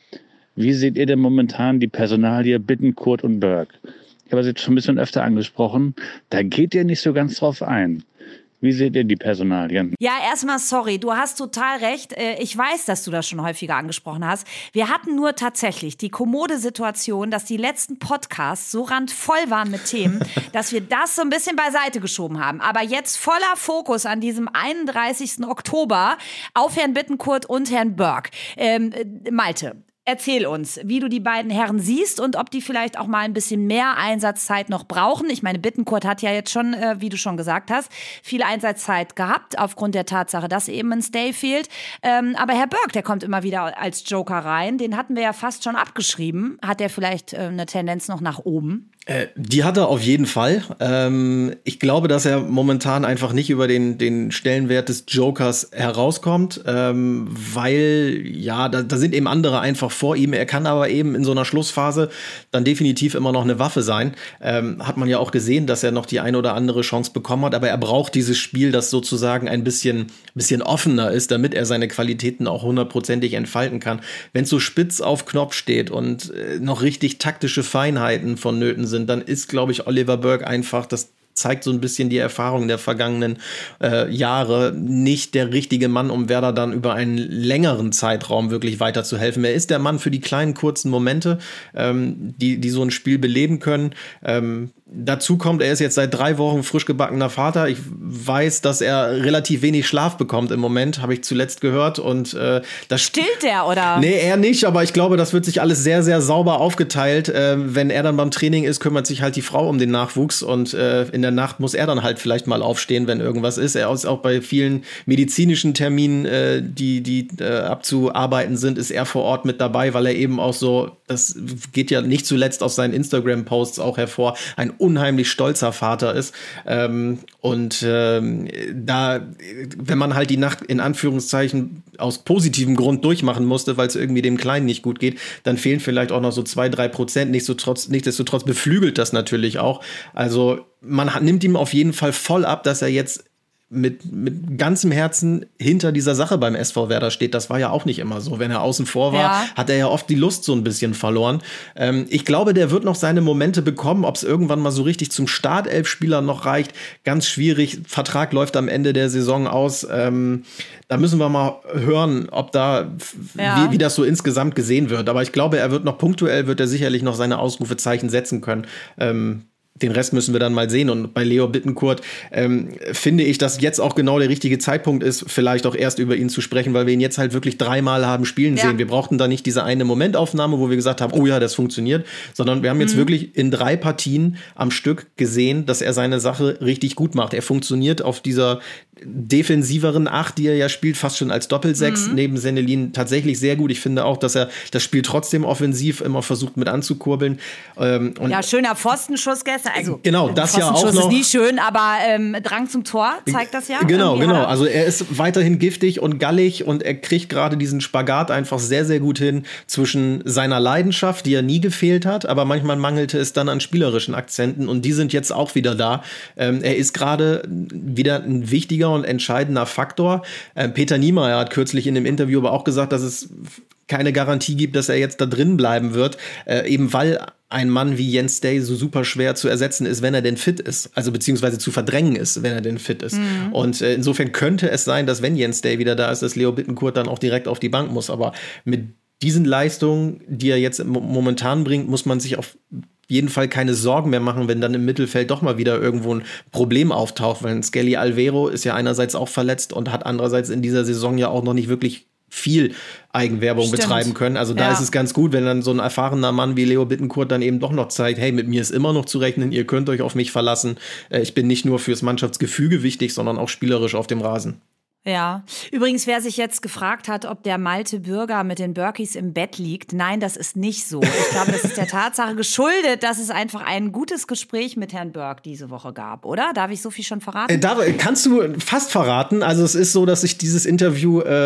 Wie seht ihr denn momentan die Personalie Bittencourt und Burke? Ich habe es jetzt schon ein bisschen öfter angesprochen. Da geht ihr nicht so ganz drauf ein. Wie seht ihr die Personalien? Ja, erstmal sorry, du hast total recht. Ich weiß, dass du das schon häufiger angesprochen hast. Wir hatten nur tatsächlich die kommode Situation, dass die letzten Podcasts so randvoll waren mit Themen, dass wir das so ein bisschen beiseite geschoben haben. Aber jetzt voller Fokus an diesem einunddreißigsten Oktober auf Herrn Bittencourt und Herrn Burke. Ähm, Malte, erzähl uns, wie du die beiden Herren siehst und ob die vielleicht auch mal ein bisschen mehr Einsatzzeit noch brauchen. Ich meine, Bittencourt hat ja jetzt schon, äh, wie du schon gesagt hast, viel Einsatzzeit gehabt, aufgrund der Tatsache, dass eben ein Stay fehlt. Ähm, aber Herr Burke, der kommt immer wieder als Joker rein. Den hatten wir ja fast schon abgeschrieben. Hat der vielleicht äh, eine Tendenz noch nach oben? Äh, die hat er auf jeden Fall. Ähm, ich glaube, dass er momentan einfach nicht über den, den Stellenwert des Jokers herauskommt, ähm, weil, ja, da, da sind eben andere einfach vor ihm. Er kann aber eben in so einer Schlussphase dann definitiv immer noch eine Waffe sein. Ähm, hat man ja auch gesehen, dass er noch die eine oder andere Chance bekommen hat, aber er braucht dieses Spiel, das sozusagen ein bisschen, bisschen offener ist, damit er seine Qualitäten auch hundertprozentig entfalten kann. Wenn es so spitz auf Knopf steht und äh, noch richtig taktische Feinheiten vonnöten sind, dann ist, glaube ich, Oliver Burke einfach, das zeigt so ein bisschen die Erfahrung der vergangenen äh, Jahre, nicht der richtige Mann, um Werder dann über einen längeren Zeitraum wirklich weiterzuhelfen. Er ist der Mann für die kleinen, kurzen Momente, ähm, die, die so ein Spiel beleben können. Ähm, Dazu kommt, er ist jetzt seit drei Wochen frisch gebackener Vater. Ich weiß, dass er relativ wenig Schlaf bekommt im Moment, habe ich zuletzt gehört. Und äh, das stillt der, oder? Nee, er nicht, aber ich glaube, das wird sich alles sehr, sehr sauber aufgeteilt. Äh, wenn er dann beim Training ist, kümmert sich halt die Frau um den Nachwuchs und äh, in der Nacht muss er dann halt vielleicht mal aufstehen, wenn irgendwas ist. Er ist auch bei vielen medizinischen Terminen, äh, die, die äh, abzuarbeiten sind, ist er vor Ort mit dabei, weil er eben auch so, das geht ja nicht zuletzt aus seinen Instagram-Posts auch hervor, ein unheimlich stolzer Vater ist. Ähm, und ähm, da, wenn man halt die Nacht in Anführungszeichen aus positivem Grund durchmachen musste, weil es irgendwie dem Kleinen nicht gut geht, dann fehlen vielleicht auch noch so zwei, drei Prozent. Nichtsdestotrotz, nichtsdestotrotz beflügelt das natürlich auch. Also man hat, nimmt ihm auf jeden Fall voll ab, dass er jetzt mit, mit ganzem Herzen hinter dieser Sache beim S V Werder steht. Das war ja auch nicht immer so. Wenn er außen vor war, ja. hat er ja oft die Lust so ein bisschen verloren. Ähm, ich glaube, der wird noch seine Momente bekommen. Ob es irgendwann mal so richtig zum Startelf-Spieler noch reicht, ganz schwierig. Vertrag läuft am Ende der Saison aus. Ähm, da müssen wir mal hören, ob da, ja. wie, wie das so insgesamt gesehen wird. Aber ich glaube, er wird noch punktuell, wird er sicherlich noch seine Ausrufezeichen setzen können. Ähm, Den Rest müssen wir dann mal sehen. Und bei Leo Bittencourt ähm, finde ich, dass jetzt auch genau der richtige Zeitpunkt ist, vielleicht auch erst über ihn zu sprechen, weil wir ihn jetzt halt wirklich dreimal haben spielen ja. sehen. Wir brauchten da nicht diese eine Momentaufnahme, wo wir gesagt haben, oh ja, das funktioniert, sondern wir haben jetzt mhm. wirklich in drei Partien am Stück gesehen, dass er seine Sache richtig gut macht. Er funktioniert auf dieser defensiveren Acht, die er ja spielt, fast schon als Doppelsechs, mhm. neben Senelin tatsächlich sehr gut. Ich finde auch, dass er das Spiel trotzdem offensiv immer versucht mit anzukurbeln. Ähm, und ja, schöner Pfostenschuss gestern. Also, genau, das ja auch noch. Ist nie schön, aber ähm, Drang zum Tor zeigt das ja. Genau, genau. Also er ist weiterhin giftig und gallig und er kriegt gerade diesen Spagat einfach sehr, sehr gut hin zwischen seiner Leidenschaft, die ja nie gefehlt hat, aber manchmal mangelte es dann an spielerischen Akzenten und die sind jetzt auch wieder da. Ähm, er ist gerade wieder ein wichtiger und entscheidender Faktor. Ähm, Peter Niemeyer hat kürzlich in dem Interview aber auch gesagt, dass es keine Garantie gibt, dass er jetzt da drin bleiben wird, äh, eben weil ein Mann wie Jens Day so super schwer zu ersetzen ist, wenn er denn fit ist. Also beziehungsweise zu verdrängen ist, wenn er denn fit ist. Mhm. Und äh, insofern könnte es sein, dass wenn Jens Day wieder da ist, dass Leo Bittencourt dann auch direkt auf die Bank muss. Aber mit diesen Leistungen, die er jetzt momentan bringt, muss man sich auf jeden Fall keine Sorgen mehr machen, wenn dann im Mittelfeld doch mal wieder irgendwo ein Problem auftaucht. Weil Skelly Alvero ist ja einerseits auch verletzt und hat andererseits in dieser Saison ja auch noch nicht wirklich viel Eigenwerbung Stimmt. betreiben können. Also da ja. ist es ganz gut, wenn dann so ein erfahrener Mann wie Leo Bittencourt dann eben doch noch zeigt, hey, mit mir ist immer noch zu rechnen, ihr könnt euch auf mich verlassen. Ich bin nicht nur fürs Mannschaftsgefüge wichtig, sondern auch spielerisch auf dem Rasen. Ja, übrigens, wer sich jetzt gefragt hat, ob der Malte Bürger mit den Burkies im Bett liegt, nein, das ist nicht so. Ich glaube, das ist der Tatsache geschuldet, dass es einfach ein gutes Gespräch mit Herrn Burke diese Woche gab, oder? Darf ich so viel schon verraten? Äh, da kannst du fast verraten. Also es ist so, dass ich dieses Interview, äh,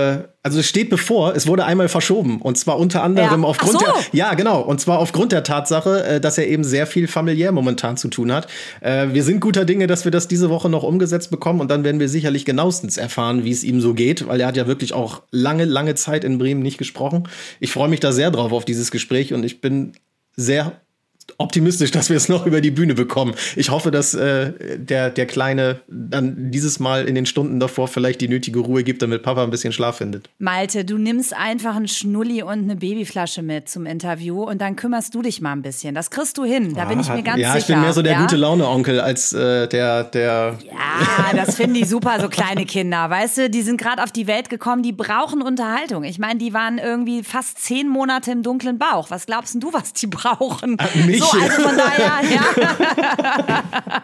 Also es steht bevor, es wurde einmal verschoben. Und zwar unter anderem ja. aufgrund Ach so. der. Ja, genau. Und zwar aufgrund der Tatsache, dass er eben sehr viel familiär momentan zu tun hat. Wir sind guter Dinge, dass wir das diese Woche noch umgesetzt bekommen. Und dann werden wir sicherlich genauestens erfahren, wie es ihm so geht. Weil er hat ja wirklich auch lange, lange Zeit in Bremen nicht gesprochen. Ich freue mich da sehr drauf auf dieses Gespräch und ich bin sehr optimistisch, dass wir es noch über die Bühne bekommen. Ich hoffe, dass äh, der, der Kleine dann dieses Mal in den Stunden davor vielleicht die nötige Ruhe gibt, damit Papa ein bisschen Schlaf findet. Malte, du nimmst einfach einen Schnulli und eine Babyflasche mit zum Interview und dann kümmerst du dich mal ein bisschen. Das kriegst du hin, da bin ich mir ganz ja, sicher. Ja, ich bin mehr so der ja? gute Laune-Onkel als äh, der, der... Ja, das finden die super, so kleine Kinder, weißt du? Die sind gerade auf die Welt gekommen, die brauchen Unterhaltung. Ich meine, die waren irgendwie fast zehn Monate im dunklen Bauch. Was glaubst denn du, was die brauchen? Äh, mich? So, also von daher, ja.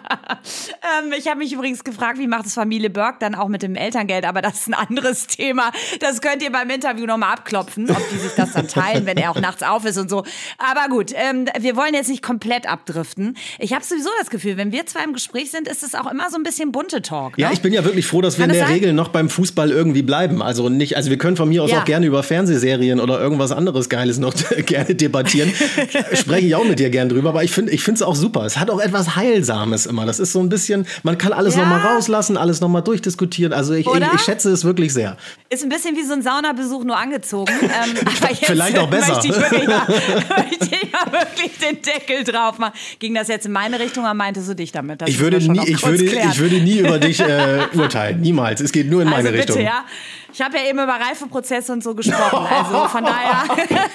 ähm, ich habe mich übrigens gefragt, wie macht es Familie Burke dann auch mit dem Elterngeld, aber das ist ein anderes Thema. Das könnt ihr beim Interview nochmal abklopfen, ob die sich das dann teilen, wenn er auch nachts auf ist und so. Aber gut, ähm, wir wollen jetzt nicht komplett abdriften. Ich habe sowieso das Gefühl, wenn wir zwei im Gespräch sind, ist es auch immer so ein bisschen bunte Talk. Ne? Ja, ich bin ja wirklich froh, dass wir Kann in der sein? Regel noch beim Fußball irgendwie bleiben. Also nicht, also wir können von mir aus Ja. auch gerne über Fernsehserien oder irgendwas anderes Geiles noch gerne debattieren. Spreche ich auch mit dir gern drüber, aber ich finde ich finde es auch super. Es hat auch etwas Heilsames immer. Das ist so ein bisschen, man kann alles Ja. noch mal rauslassen, alles noch mal durchdiskutieren. Also ich, ich, Oder? ich schätze es wirklich sehr. Ist ein bisschen wie so ein Saunabesuch nur angezogen. Ähm, aber jetzt Vielleicht auch besser. Möchte ich, wirklich mal, möchte ich mal wirklich den Deckel drauf machen. Ging das jetzt in meine Richtung, oder meinte so dich damit? Das Ich müssen würde, wir schon nie, noch ich, kurz würde, klären. ich würde nie über dich äh, urteilen. Niemals. Es geht nur in meine also bitte, Richtung. ja. Ich habe ja eben über Reifeprozesse und so gesprochen. Also von daher.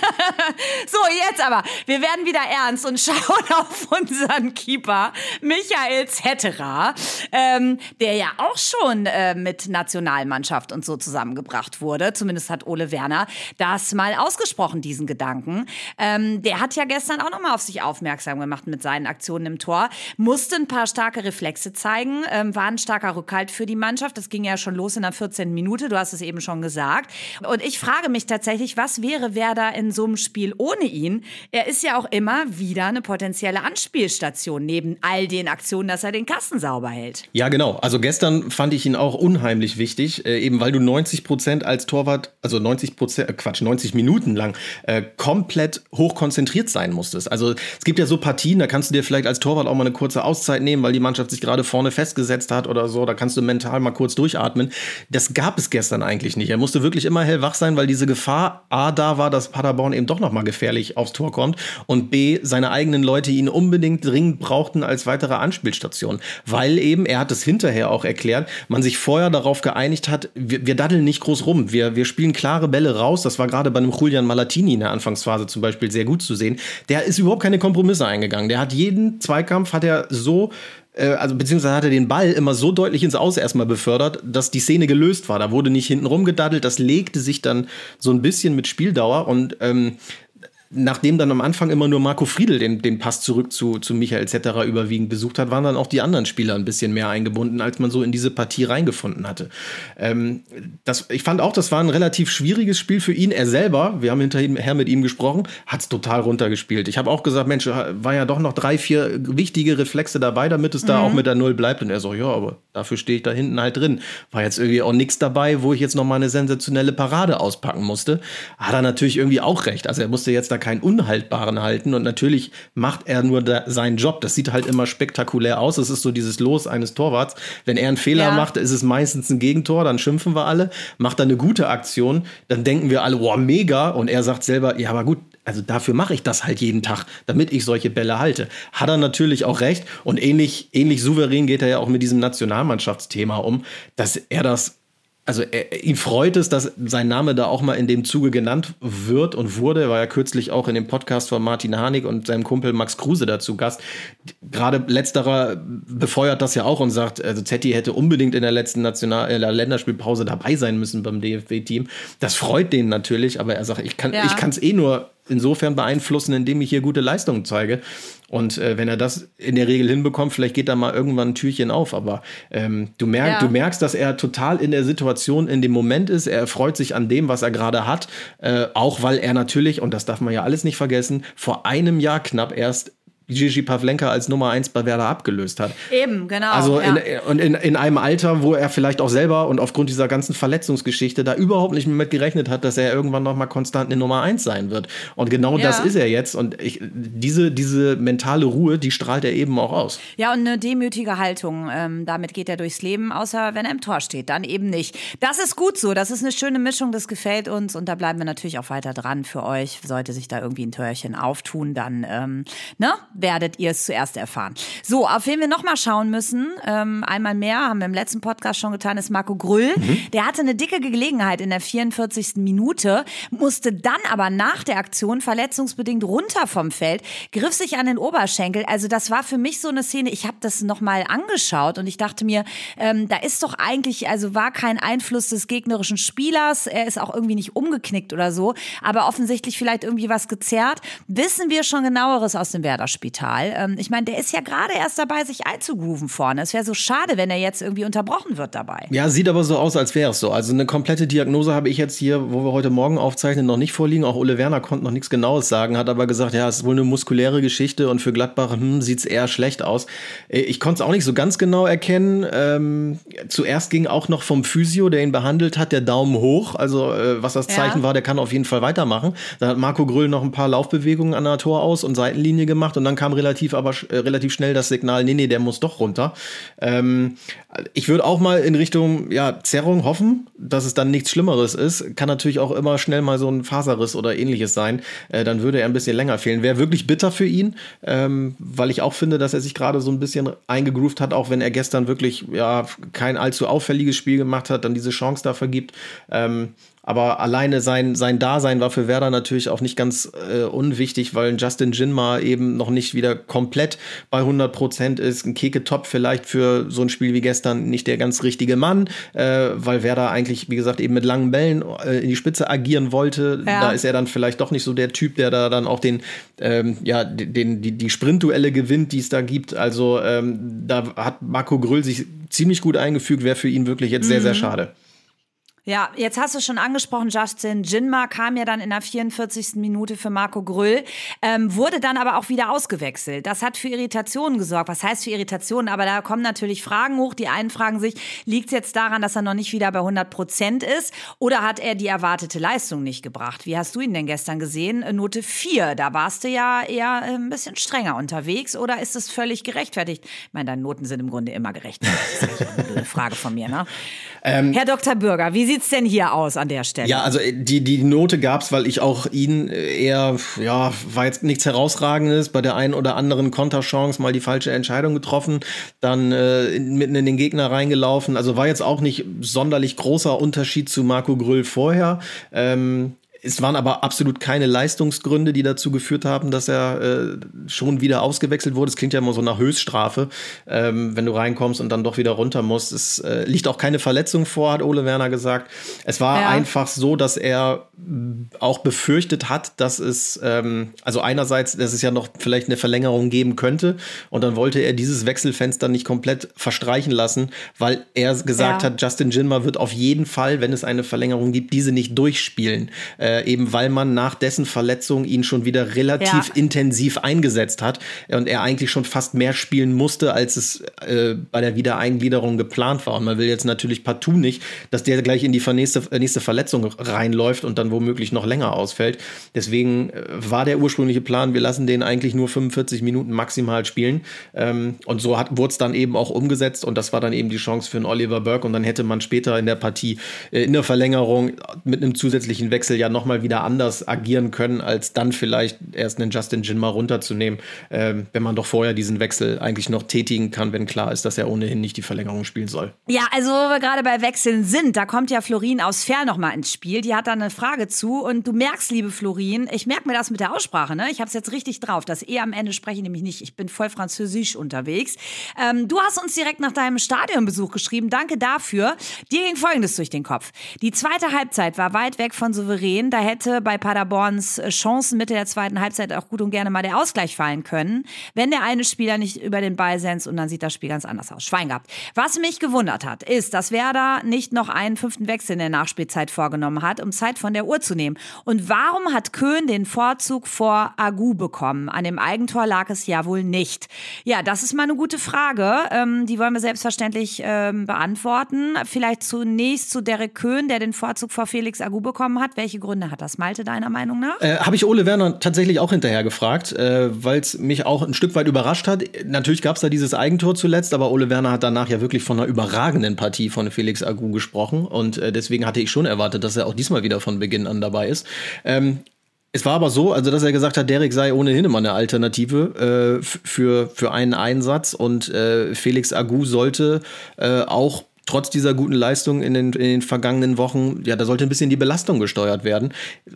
So, jetzt aber. Wir werden wieder ernst und schauen auf unseren Keeper, Michael Zetterer, ähm, der ja auch schon äh, mit Nationalmannschaft und so zusammengebracht wurde. Zumindest hat Ole Werner das mal ausgesprochen, diesen Gedanken. Ähm, der hat ja gestern auch nochmal auf sich aufmerksam gemacht mit seinen Aktionen im Tor. Musste ein paar starke Reflexe zeigen, ähm, war ein starker Rückhalt für die Mannschaft. Das ging ja schon los in der vierzehnten Minute. Du hast es eben schon gesagt. Und ich frage mich tatsächlich, was wäre Werder in so einem Spiel ohne ihn? Er ist ja auch immer wieder eine potenzielle Anspielstation neben all den Aktionen, dass er den Kasten sauber hält. Ja, genau. Also gestern fand ich ihn auch unheimlich wichtig, äh, eben weil du neunzig Prozent als Torwart, also neunzig Prozent, äh, Quatsch, neunzig Minuten lang äh, komplett hochkonzentriert sein musstest. Also es gibt ja so Partien, da kannst du dir vielleicht als Torwart auch mal eine kurze Auszeit nehmen, weil die Mannschaft sich gerade vorne festgesetzt hat oder so. Da kannst du mental mal kurz durchatmen. Das gab es gestern eigentlich nicht. Er musste wirklich immer hellwach sein, weil diese Gefahr A da war, dass Paderborn eben doch noch mal gefährlich aufs Tor kommt und B, seine eigenen Leute ihn unbedingt dringend brauchten als weitere Anspielstation. Weil eben, er hat es hinterher auch erklärt, man sich vorher darauf geeinigt hat, wir, wir daddeln nicht groß rum, wir, wir spielen klare Bälle raus. Das war gerade bei einem Julian Malatini in der Anfangsphase zum Beispiel sehr gut zu sehen. Der ist überhaupt keine Kompromisse eingegangen. Der hat jeden Zweikampf, hat er so also beziehungsweise hat er den Ball immer so deutlich ins Aus erstmal befördert, dass die Szene gelöst war. Da wurde nicht hinten rumgedaddelt, das legte sich dann so ein bisschen mit Spieldauer und ähm, nachdem dann am Anfang immer nur Marco Friedl den, den Pass zurück zu, zu Michael Zetterer überwiegend besucht hat, waren dann auch die anderen Spieler ein bisschen mehr eingebunden, als man so in diese Partie reingefunden hatte. Ähm, das, ich fand auch, das war ein relativ schwieriges Spiel für ihn. Er selber, wir haben hinterher mit ihm gesprochen, hat es total runtergespielt. Ich habe auch gesagt, Mensch, war ja doch noch drei, vier wichtige Reflexe dabei, damit es da mhm. auch mit der Null bleibt. Und er so, ja, aber dafür stehe ich da hinten halt drin. War jetzt irgendwie auch nichts dabei, wo ich jetzt noch mal eine sensationelle Parade auspacken musste. Hat er natürlich irgendwie auch recht. Also er musste jetzt da keinen Unhaltbaren halten und natürlich macht er nur da seinen Job. Das sieht halt immer spektakulär aus. Es ist so dieses Los eines Torwarts. Wenn er einen Fehler ja. macht, ist es meistens ein Gegentor, dann schimpfen wir alle. Macht er eine gute Aktion, dann denken wir alle, wow, mega. Und er sagt selber, ja, aber gut, also dafür mache ich das halt jeden Tag, damit ich solche Bälle halte. Hat er natürlich auch recht. Und ähnlich, ähnlich souverän geht er ja auch mit diesem Nationalmannschaftsthema um, dass er das Also er, ihn freut es, dass sein Name da auch mal in dem Zuge genannt wird und wurde. Er war ja kürzlich auch in dem Podcast von Martin Harnik und seinem Kumpel Max Kruse dazu Gast. Gerade letzterer befeuert das ja auch und sagt, also Zetti hätte unbedingt in der letzten National in der Länderspielpause dabei sein müssen beim D F B-Team. Das freut den natürlich, aber er sagt, ich kann, ja. ich kann es eh nur insofern beeinflussen, indem ich hier gute Leistungen zeige. Und äh, wenn er das in der Regel hinbekommt, vielleicht geht da mal irgendwann ein Türchen auf. Aber ähm, du, merk, ja. du merkst, dass er total in der Situation, in dem Moment ist. Er freut sich an dem, was er gerade hat. Äh, auch weil er natürlich, und das darf man ja alles nicht vergessen, vor einem Jahr knapp erst Gigi Pavlenka als Nummer eins bei Werder abgelöst hat. Eben, genau. Also ja. in, und in, in einem Alter, wo er vielleicht auch selber und aufgrund dieser ganzen Verletzungsgeschichte da überhaupt nicht mehr mit gerechnet hat, dass er irgendwann noch mal konstant eine Nummer eins sein wird. Und genau ja. das ist er jetzt. Und ich, diese, diese mentale Ruhe, die strahlt er eben auch aus. Ja, und eine demütige Haltung. Ähm, damit geht er durchs Leben, außer wenn er im Tor steht. Dann eben nicht. Das ist gut so. Das ist eine schöne Mischung. Das gefällt uns. Und da bleiben wir natürlich auch weiter dran für euch. Sollte sich da irgendwie ein Türchen auftun, dann ähm, ne, werdet ihr es zuerst erfahren. So, auf wen wir noch mal schauen müssen, ähm, einmal mehr, haben wir im letzten Podcast schon getan, ist Marco Grüll. Mhm. Der hatte eine dicke Gelegenheit in der vierundvierzigsten Minute, musste dann aber nach der Aktion verletzungsbedingt runter vom Feld, griff sich an den Oberschenkel. Also das war für mich so eine Szene, ich habe das noch mal angeschaut und ich dachte mir, ähm, da ist doch eigentlich, also war kein Einfluss des gegnerischen Spielers, er ist auch irgendwie nicht umgeknickt oder so, aber offensichtlich vielleicht irgendwie was gezerrt. Wissen wir schon genaueres aus dem Werder-Spital? Ähm, ich meine, der ist ja gerade erst dabei, sich einzugrooven vorne. Es wäre so schade, wenn er jetzt irgendwie unterbrochen wird dabei. Ja, sieht aber so aus, als wäre es so. Also eine komplette Diagnose habe ich jetzt hier, wo wir heute Morgen aufzeichnen, noch nicht vorliegen. Auch Ole Werner konnte noch nichts Genaues sagen, hat aber gesagt, ja, es ist wohl eine muskuläre Geschichte und für Gladbach hm, sieht es eher schlecht aus. Ich konnte es auch nicht so ganz genau erkennen. Ähm, zuerst ging auch noch vom Physio, der ihn behandelt hat, der Daumen hoch. Also äh, was das Zeichen ja. war, der kann auf jeden Fall weitermachen. Da hat Marco Grüll noch ein paar Laufbewegungen an der Tor aus und Seitenlinie gemacht und dann kam relativ aber äh, relativ schnell das Signal, nee, nee, der muss doch runter. Ähm, ich würde auch mal in Richtung ja, Zerrung hoffen, dass es dann nichts Schlimmeres ist. Kann natürlich auch immer schnell mal so ein Faserriss oder ähnliches sein. Äh, dann würde er ein bisschen länger fehlen. Wäre wirklich bitter für ihn, ähm, weil ich auch finde, dass er sich gerade so ein bisschen eingegroovt hat, auch wenn er gestern wirklich ja, kein allzu auffälliges Spiel gemacht hat, dann diese Chance da vergibt. Ähm, Aber alleine sein, sein Dasein war für Werder natürlich auch nicht ganz äh, unwichtig, weil ein Justin Jinma eben noch nicht wieder komplett bei hundert Prozent ist. Ein Keke Top vielleicht für so ein Spiel wie gestern nicht der ganz richtige Mann, äh, weil Werder eigentlich, wie gesagt, eben mit langen Bällen äh, in die Spitze agieren wollte. Ja. Da ist er dann vielleicht doch nicht so der Typ, der da dann auch den, ähm, ja, den, die, die Sprintduelle gewinnt, die es da gibt. Also ähm, da hat Marco Grüll sich ziemlich gut eingefügt, wäre für ihn wirklich jetzt mhm. sehr, sehr schade. Ja, jetzt hast du schon angesprochen, Justin Jinma kam ja dann in der vierundvierzigsten Minute für Marco Grüll, ähm, wurde dann aber auch wieder ausgewechselt. Das hat für Irritationen gesorgt. Was heißt für Irritationen? Aber da kommen natürlich Fragen hoch. Die einen fragen sich, liegt es jetzt daran, dass er noch nicht wieder bei hundert Prozent ist oder hat er die erwartete Leistung nicht gebracht? Wie hast du ihn denn gestern gesehen? Note vier, da warst du ja eher ein bisschen strenger unterwegs oder ist es völlig gerechtfertigt? Ich meine, deine Noten sind im Grunde immer gerechtfertigt. Das ist eine Frage von mir, ne? Ähm, Herr Doktor Bürger, wie sieht's denn hier aus an der Stelle? Ja, also die, die Note gab's, weil ich auch ihn eher, ja, war jetzt nichts Herausragendes, bei der einen oder anderen Konterchance mal die falsche Entscheidung getroffen, dann äh, mitten in den Gegner reingelaufen, also war jetzt auch nicht sonderlich großer Unterschied zu Marco Grüll vorher. Ähm, Es waren aber absolut keine Leistungsgründe, die dazu geführt haben, dass er äh, schon wieder ausgewechselt wurde. Es klingt ja immer so nach Höchststrafe, ähm, wenn du reinkommst und dann doch wieder runter musst. Es äh, liegt auch keine Verletzung vor, hat Ole Werner gesagt. Es war ja. einfach so, dass er auch befürchtet hat, dass es, ähm, also einerseits, dass es ja noch vielleicht eine Verlängerung geben könnte und dann wollte er dieses Wechselfenster nicht komplett verstreichen lassen, weil er gesagt ja. hat, Justin Jinma wird auf jeden Fall, wenn es eine Verlängerung gibt, diese nicht durchspielen. Äh, eben weil man nach dessen Verletzung ihn schon wieder relativ ja. intensiv eingesetzt hat und er eigentlich schon fast mehr spielen musste, als es äh, bei der Wiedereingliederung geplant war. Und man will jetzt natürlich partout nicht, dass der gleich in die nächste, nächste Verletzung reinläuft und dann womöglich noch länger ausfällt. Deswegen äh, war der ursprüngliche Plan, wir lassen den eigentlich nur fünfundvierzig Minuten maximal spielen. Ähm, und so wurde es dann eben auch umgesetzt und das war dann eben die Chance für einen Oliver Burke und dann hätte man später in der Partie, äh, in der Verlängerung mit einem zusätzlichen Wechsel ja noch mal wieder anders agieren können, als dann vielleicht erst einen Justin Jinma runterzunehmen, äh, wenn man doch vorher diesen Wechsel eigentlich noch tätigen kann, wenn klar ist, dass er ohnehin nicht die Verlängerung spielen soll. Ja, also wo wir gerade bei Wechseln sind, da kommt ja Florin aus Ferl noch mal ins Spiel. Die hat da eine Frage zu und du merkst, liebe Florin, ich merke mir das mit der Aussprache, ne? Ich habe es jetzt richtig drauf. Das E am Ende spreche ich nämlich nicht. Ich bin voll französisch unterwegs. Ähm, du hast uns direkt nach deinem Stadionbesuch geschrieben. Danke dafür. Dir ging Folgendes durch den Kopf. Die zweite Halbzeit war weit weg von souverän. finde, da hätte bei Paderborns Chancen Mitte der zweiten Halbzeit auch gut und gerne mal der Ausgleich fallen können, wenn der eine Spieler nicht über den Ball senzt und dann sieht das Spiel ganz anders aus. Schwein gehabt. Was mich gewundert hat, ist, dass Werder nicht noch einen fünften Wechsel in der Nachspielzeit vorgenommen hat, um Zeit von der Uhr zu nehmen. Und warum hat Köhn den Vorzug vor Agu bekommen? An dem Eigentor lag es ja wohl nicht. Ja, das ist mal eine gute Frage. Ähm, die wollen wir selbstverständlich ähm, beantworten. Vielleicht zunächst zu Derek Köhn, der den Vorzug vor Felix Agu bekommen hat. Welche Gründe hat das, Malte, deiner Meinung nach? Äh, Habe ich Ole Werner tatsächlich auch hinterher gefragt, äh, weil es mich auch ein Stück weit überrascht hat. Natürlich gab es da dieses Eigentor zuletzt, aber Ole Werner hat danach ja wirklich von einer überragenden Partie von Felix Agu gesprochen. Und äh, deswegen hatte ich schon erwartet, dass er auch diesmal wieder von Beginn an dabei ist. Ähm, Es war aber so, also dass er gesagt hat, Derek sei ohnehin immer eine Alternative äh, für, für einen Einsatz und äh, Felix Agu sollte äh, auch trotz dieser guten Leistung in den, in den vergangenen Wochen, ja, da sollte ein bisschen die Belastung gesteuert werden,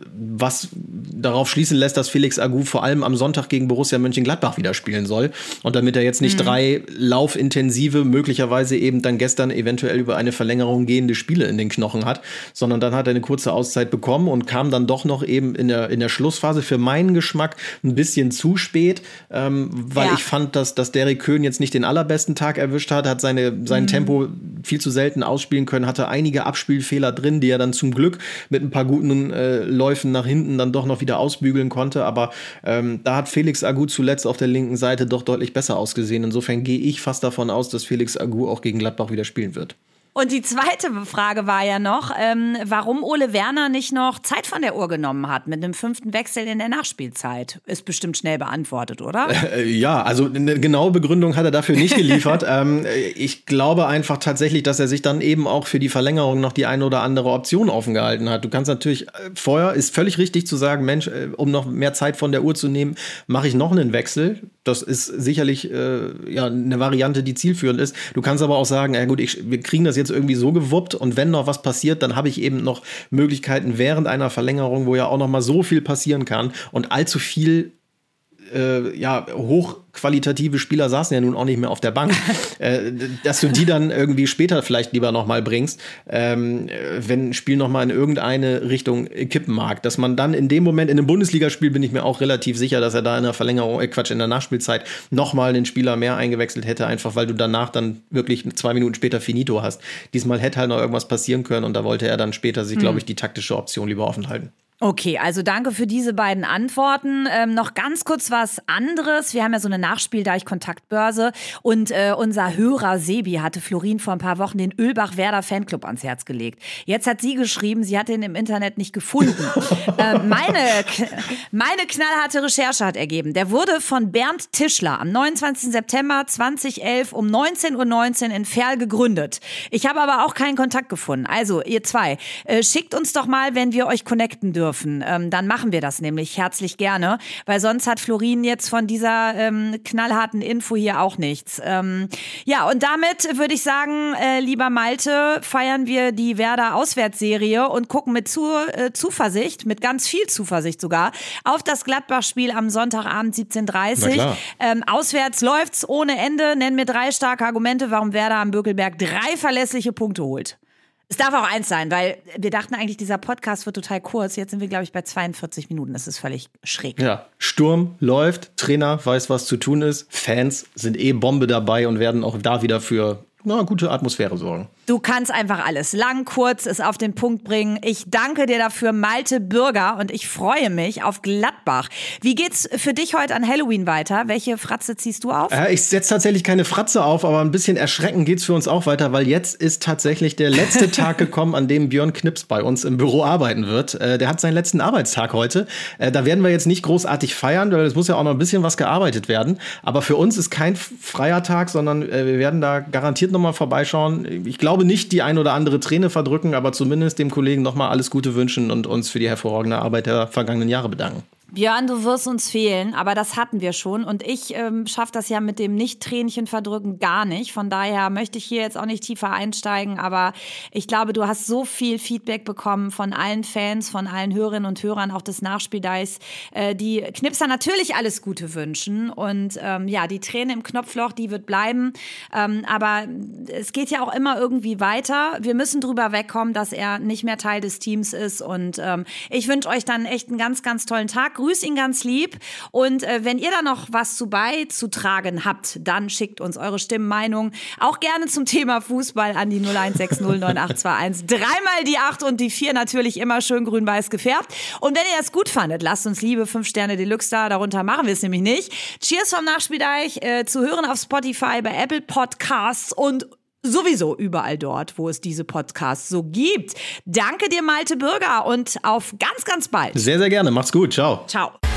was darauf schließen lässt, dass Felix Agu vor allem am Sonntag gegen Borussia Mönchengladbach wieder spielen soll. Und damit er jetzt nicht mhm. drei laufintensive, möglicherweise eben dann gestern eventuell über eine Verlängerung gehende Spiele in den Knochen hat, sondern dann hat er eine kurze Auszeit bekommen und kam dann doch noch eben in der, in der Schlussphase für meinen Geschmack ein bisschen zu spät, ähm, weil ja. ich fand, dass, dass Derek Köhn jetzt nicht den allerbesten Tag erwischt hat, hat seine, sein mhm. Tempo viel zu selten ausspielen können, hatte einige Abspielfehler drin, die er dann zum Glück mit ein paar guten äh, Läufen nach hinten dann doch noch wieder ausbügeln konnte, aber ähm, da hat Felix Agu zuletzt auf der linken Seite doch deutlich besser ausgesehen. Insofern gehe ich fast davon aus, dass Felix Agu auch gegen Gladbach wieder spielen wird. Und die zweite Frage war ja noch, ähm, warum Ole Werner nicht noch Zeit von der Uhr genommen hat mit einem fünften Wechsel in der Nachspielzeit. Ist bestimmt schnell beantwortet, oder? Äh, ja, also eine genaue Begründung hat er dafür nicht geliefert. ähm, ich glaube einfach tatsächlich, dass er sich dann eben auch für die Verlängerung noch die eine oder andere Option offen gehalten hat. Du kannst natürlich, äh, vorher ist völlig richtig zu sagen, Mensch, äh, um noch mehr Zeit von der Uhr zu nehmen, mache ich noch einen Wechsel. Das ist sicherlich äh, ja eine Variante, die zielführend ist. Du kannst aber auch sagen, ja gut, ich, wir kriegen das jetzt irgendwie so gewuppt und wenn noch was passiert, dann habe ich eben noch Möglichkeiten während einer Verlängerung, wo ja auch noch mal so viel passieren kann und allzu viel äh, ja, hochqualitative Spieler saßen ja nun auch nicht mehr auf der Bank, äh, dass du die dann irgendwie später vielleicht lieber noch mal bringst, ähm, wenn ein Spiel noch mal in irgendeine Richtung kippen mag. Dass man dann in dem Moment, in einem Bundesligaspiel bin ich mir auch relativ sicher, dass er da in der Verlängerung, äh Quatsch, in der Nachspielzeit noch mal einen Spieler mehr eingewechselt hätte, einfach weil du danach dann wirklich zwei Minuten später Finito hast. Diesmal hätte halt noch irgendwas passieren können und da wollte er dann später sich, mhm. glaube ich, die taktische Option lieber offen halten. Okay, also danke für diese beiden Antworten. Ähm, noch ganz kurz was anderes. Wir haben ja so eine Nachspieldeich-Kontaktbörse und äh, unser Hörer Sebi hatte Florin vor ein paar Wochen den Ölbach-Werder-Fanclub ans Herz gelegt. Jetzt hat sie geschrieben, sie hat ihn im Internet nicht gefunden. äh, meine, meine knallharte Recherche hat ergeben, der wurde von Bernd Tischler am neunundzwanzigsten September zweitausendelf um neunzehn Uhr neunzehn in Verl gegründet. Ich habe aber auch keinen Kontakt gefunden. Also, ihr zwei, äh, schickt uns doch mal, wenn wir euch connecten dürfen. Ähm, dann machen wir das nämlich herzlich gerne, weil sonst hat Florin jetzt von dieser ähm, knallharten Info hier auch nichts. Ähm, ja, und damit würde ich sagen, äh, lieber Malte, feiern wir die Werder-Auswärtsserie und gucken mit zu, äh, Zuversicht, mit ganz viel Zuversicht sogar, auf das Gladbach-Spiel am Sonntagabend siebzehn Uhr dreißig. Ähm, auswärts läuft's ohne Ende. Nenn mir drei starke Argumente, warum Werder am Bökelberg drei verlässliche Punkte holt. Es darf auch eins sein, weil wir dachten eigentlich, dieser Podcast wird total kurz. Jetzt sind wir, glaube ich, bei zweiundvierzig Minuten. Das ist völlig schräg. Ja, Sturm läuft, Trainer weiß, was zu tun ist. Fans sind eh Bombe dabei und werden auch da wieder für eine gute Atmosphäre sorgen. Du kannst einfach alles lang, kurz, es auf den Punkt bringen. Ich danke dir dafür, Malte Bürger, und ich freue mich auf Gladbach. Wie geht's für dich heute an Halloween weiter? Welche Fratze ziehst du auf? Äh, ich setze tatsächlich keine Fratze auf, aber ein bisschen erschreckend geht's für uns auch weiter, weil jetzt ist tatsächlich der letzte Tag gekommen, an dem Björn Knips bei uns im Büro arbeiten wird. Äh, der hat seinen letzten Arbeitstag heute. Äh, da werden wir jetzt nicht großartig feiern, weil es muss ja auch noch ein bisschen was gearbeitet werden. Aber für uns ist kein freier Tag, sondern äh, wir werden da garantiert noch mal vorbeischauen. Ich glaube nicht die ein oder andere Träne verdrücken, aber zumindest dem Kollegen noch mal alles Gute wünschen und uns für die hervorragende Arbeit der vergangenen Jahre bedanken. Björn, du wirst uns fehlen, aber das hatten wir schon. Und ich ähm, schaffe das ja mit dem Nicht-Tränchen verdrücken gar nicht. Von daher möchte ich hier jetzt auch nicht tiefer einsteigen. Aber ich glaube, du hast so viel Feedback bekommen von allen Fans, von allen Hörerinnen und Hörern, auch des Nachspieldice, äh, die Knipser natürlich alles Gute wünschen. Und ähm, ja, die Träne im Knopfloch, die wird bleiben. Ähm, aber es geht ja auch immer irgendwie weiter. Wir müssen drüber wegkommen, dass er nicht mehr Teil des Teams ist. Und ähm, ich wünsche euch dann echt einen ganz, ganz tollen Tag. Grüß ihn ganz lieb. Und äh, wenn ihr da noch was zu beizutragen habt, dann schickt uns eure Stimmenmeinung auch gerne zum Thema Fußball an die null eins sechs null neun acht zwei eins. Dreimal die acht und die vier natürlich immer schön grün-weiß gefärbt. Und wenn ihr das gut fandet, lasst uns liebe fünf Sterne Deluxe da. Darunter machen wir es nämlich nicht. Cheers vom Nachspieldeich. Äh, zu hören auf Spotify, bei Apple Podcasts und sowieso überall dort, wo es diese Podcasts so gibt. Danke dir, Malte Bürger, und auf ganz, ganz bald. Sehr, sehr gerne. Macht's gut. Ciao. Ciao.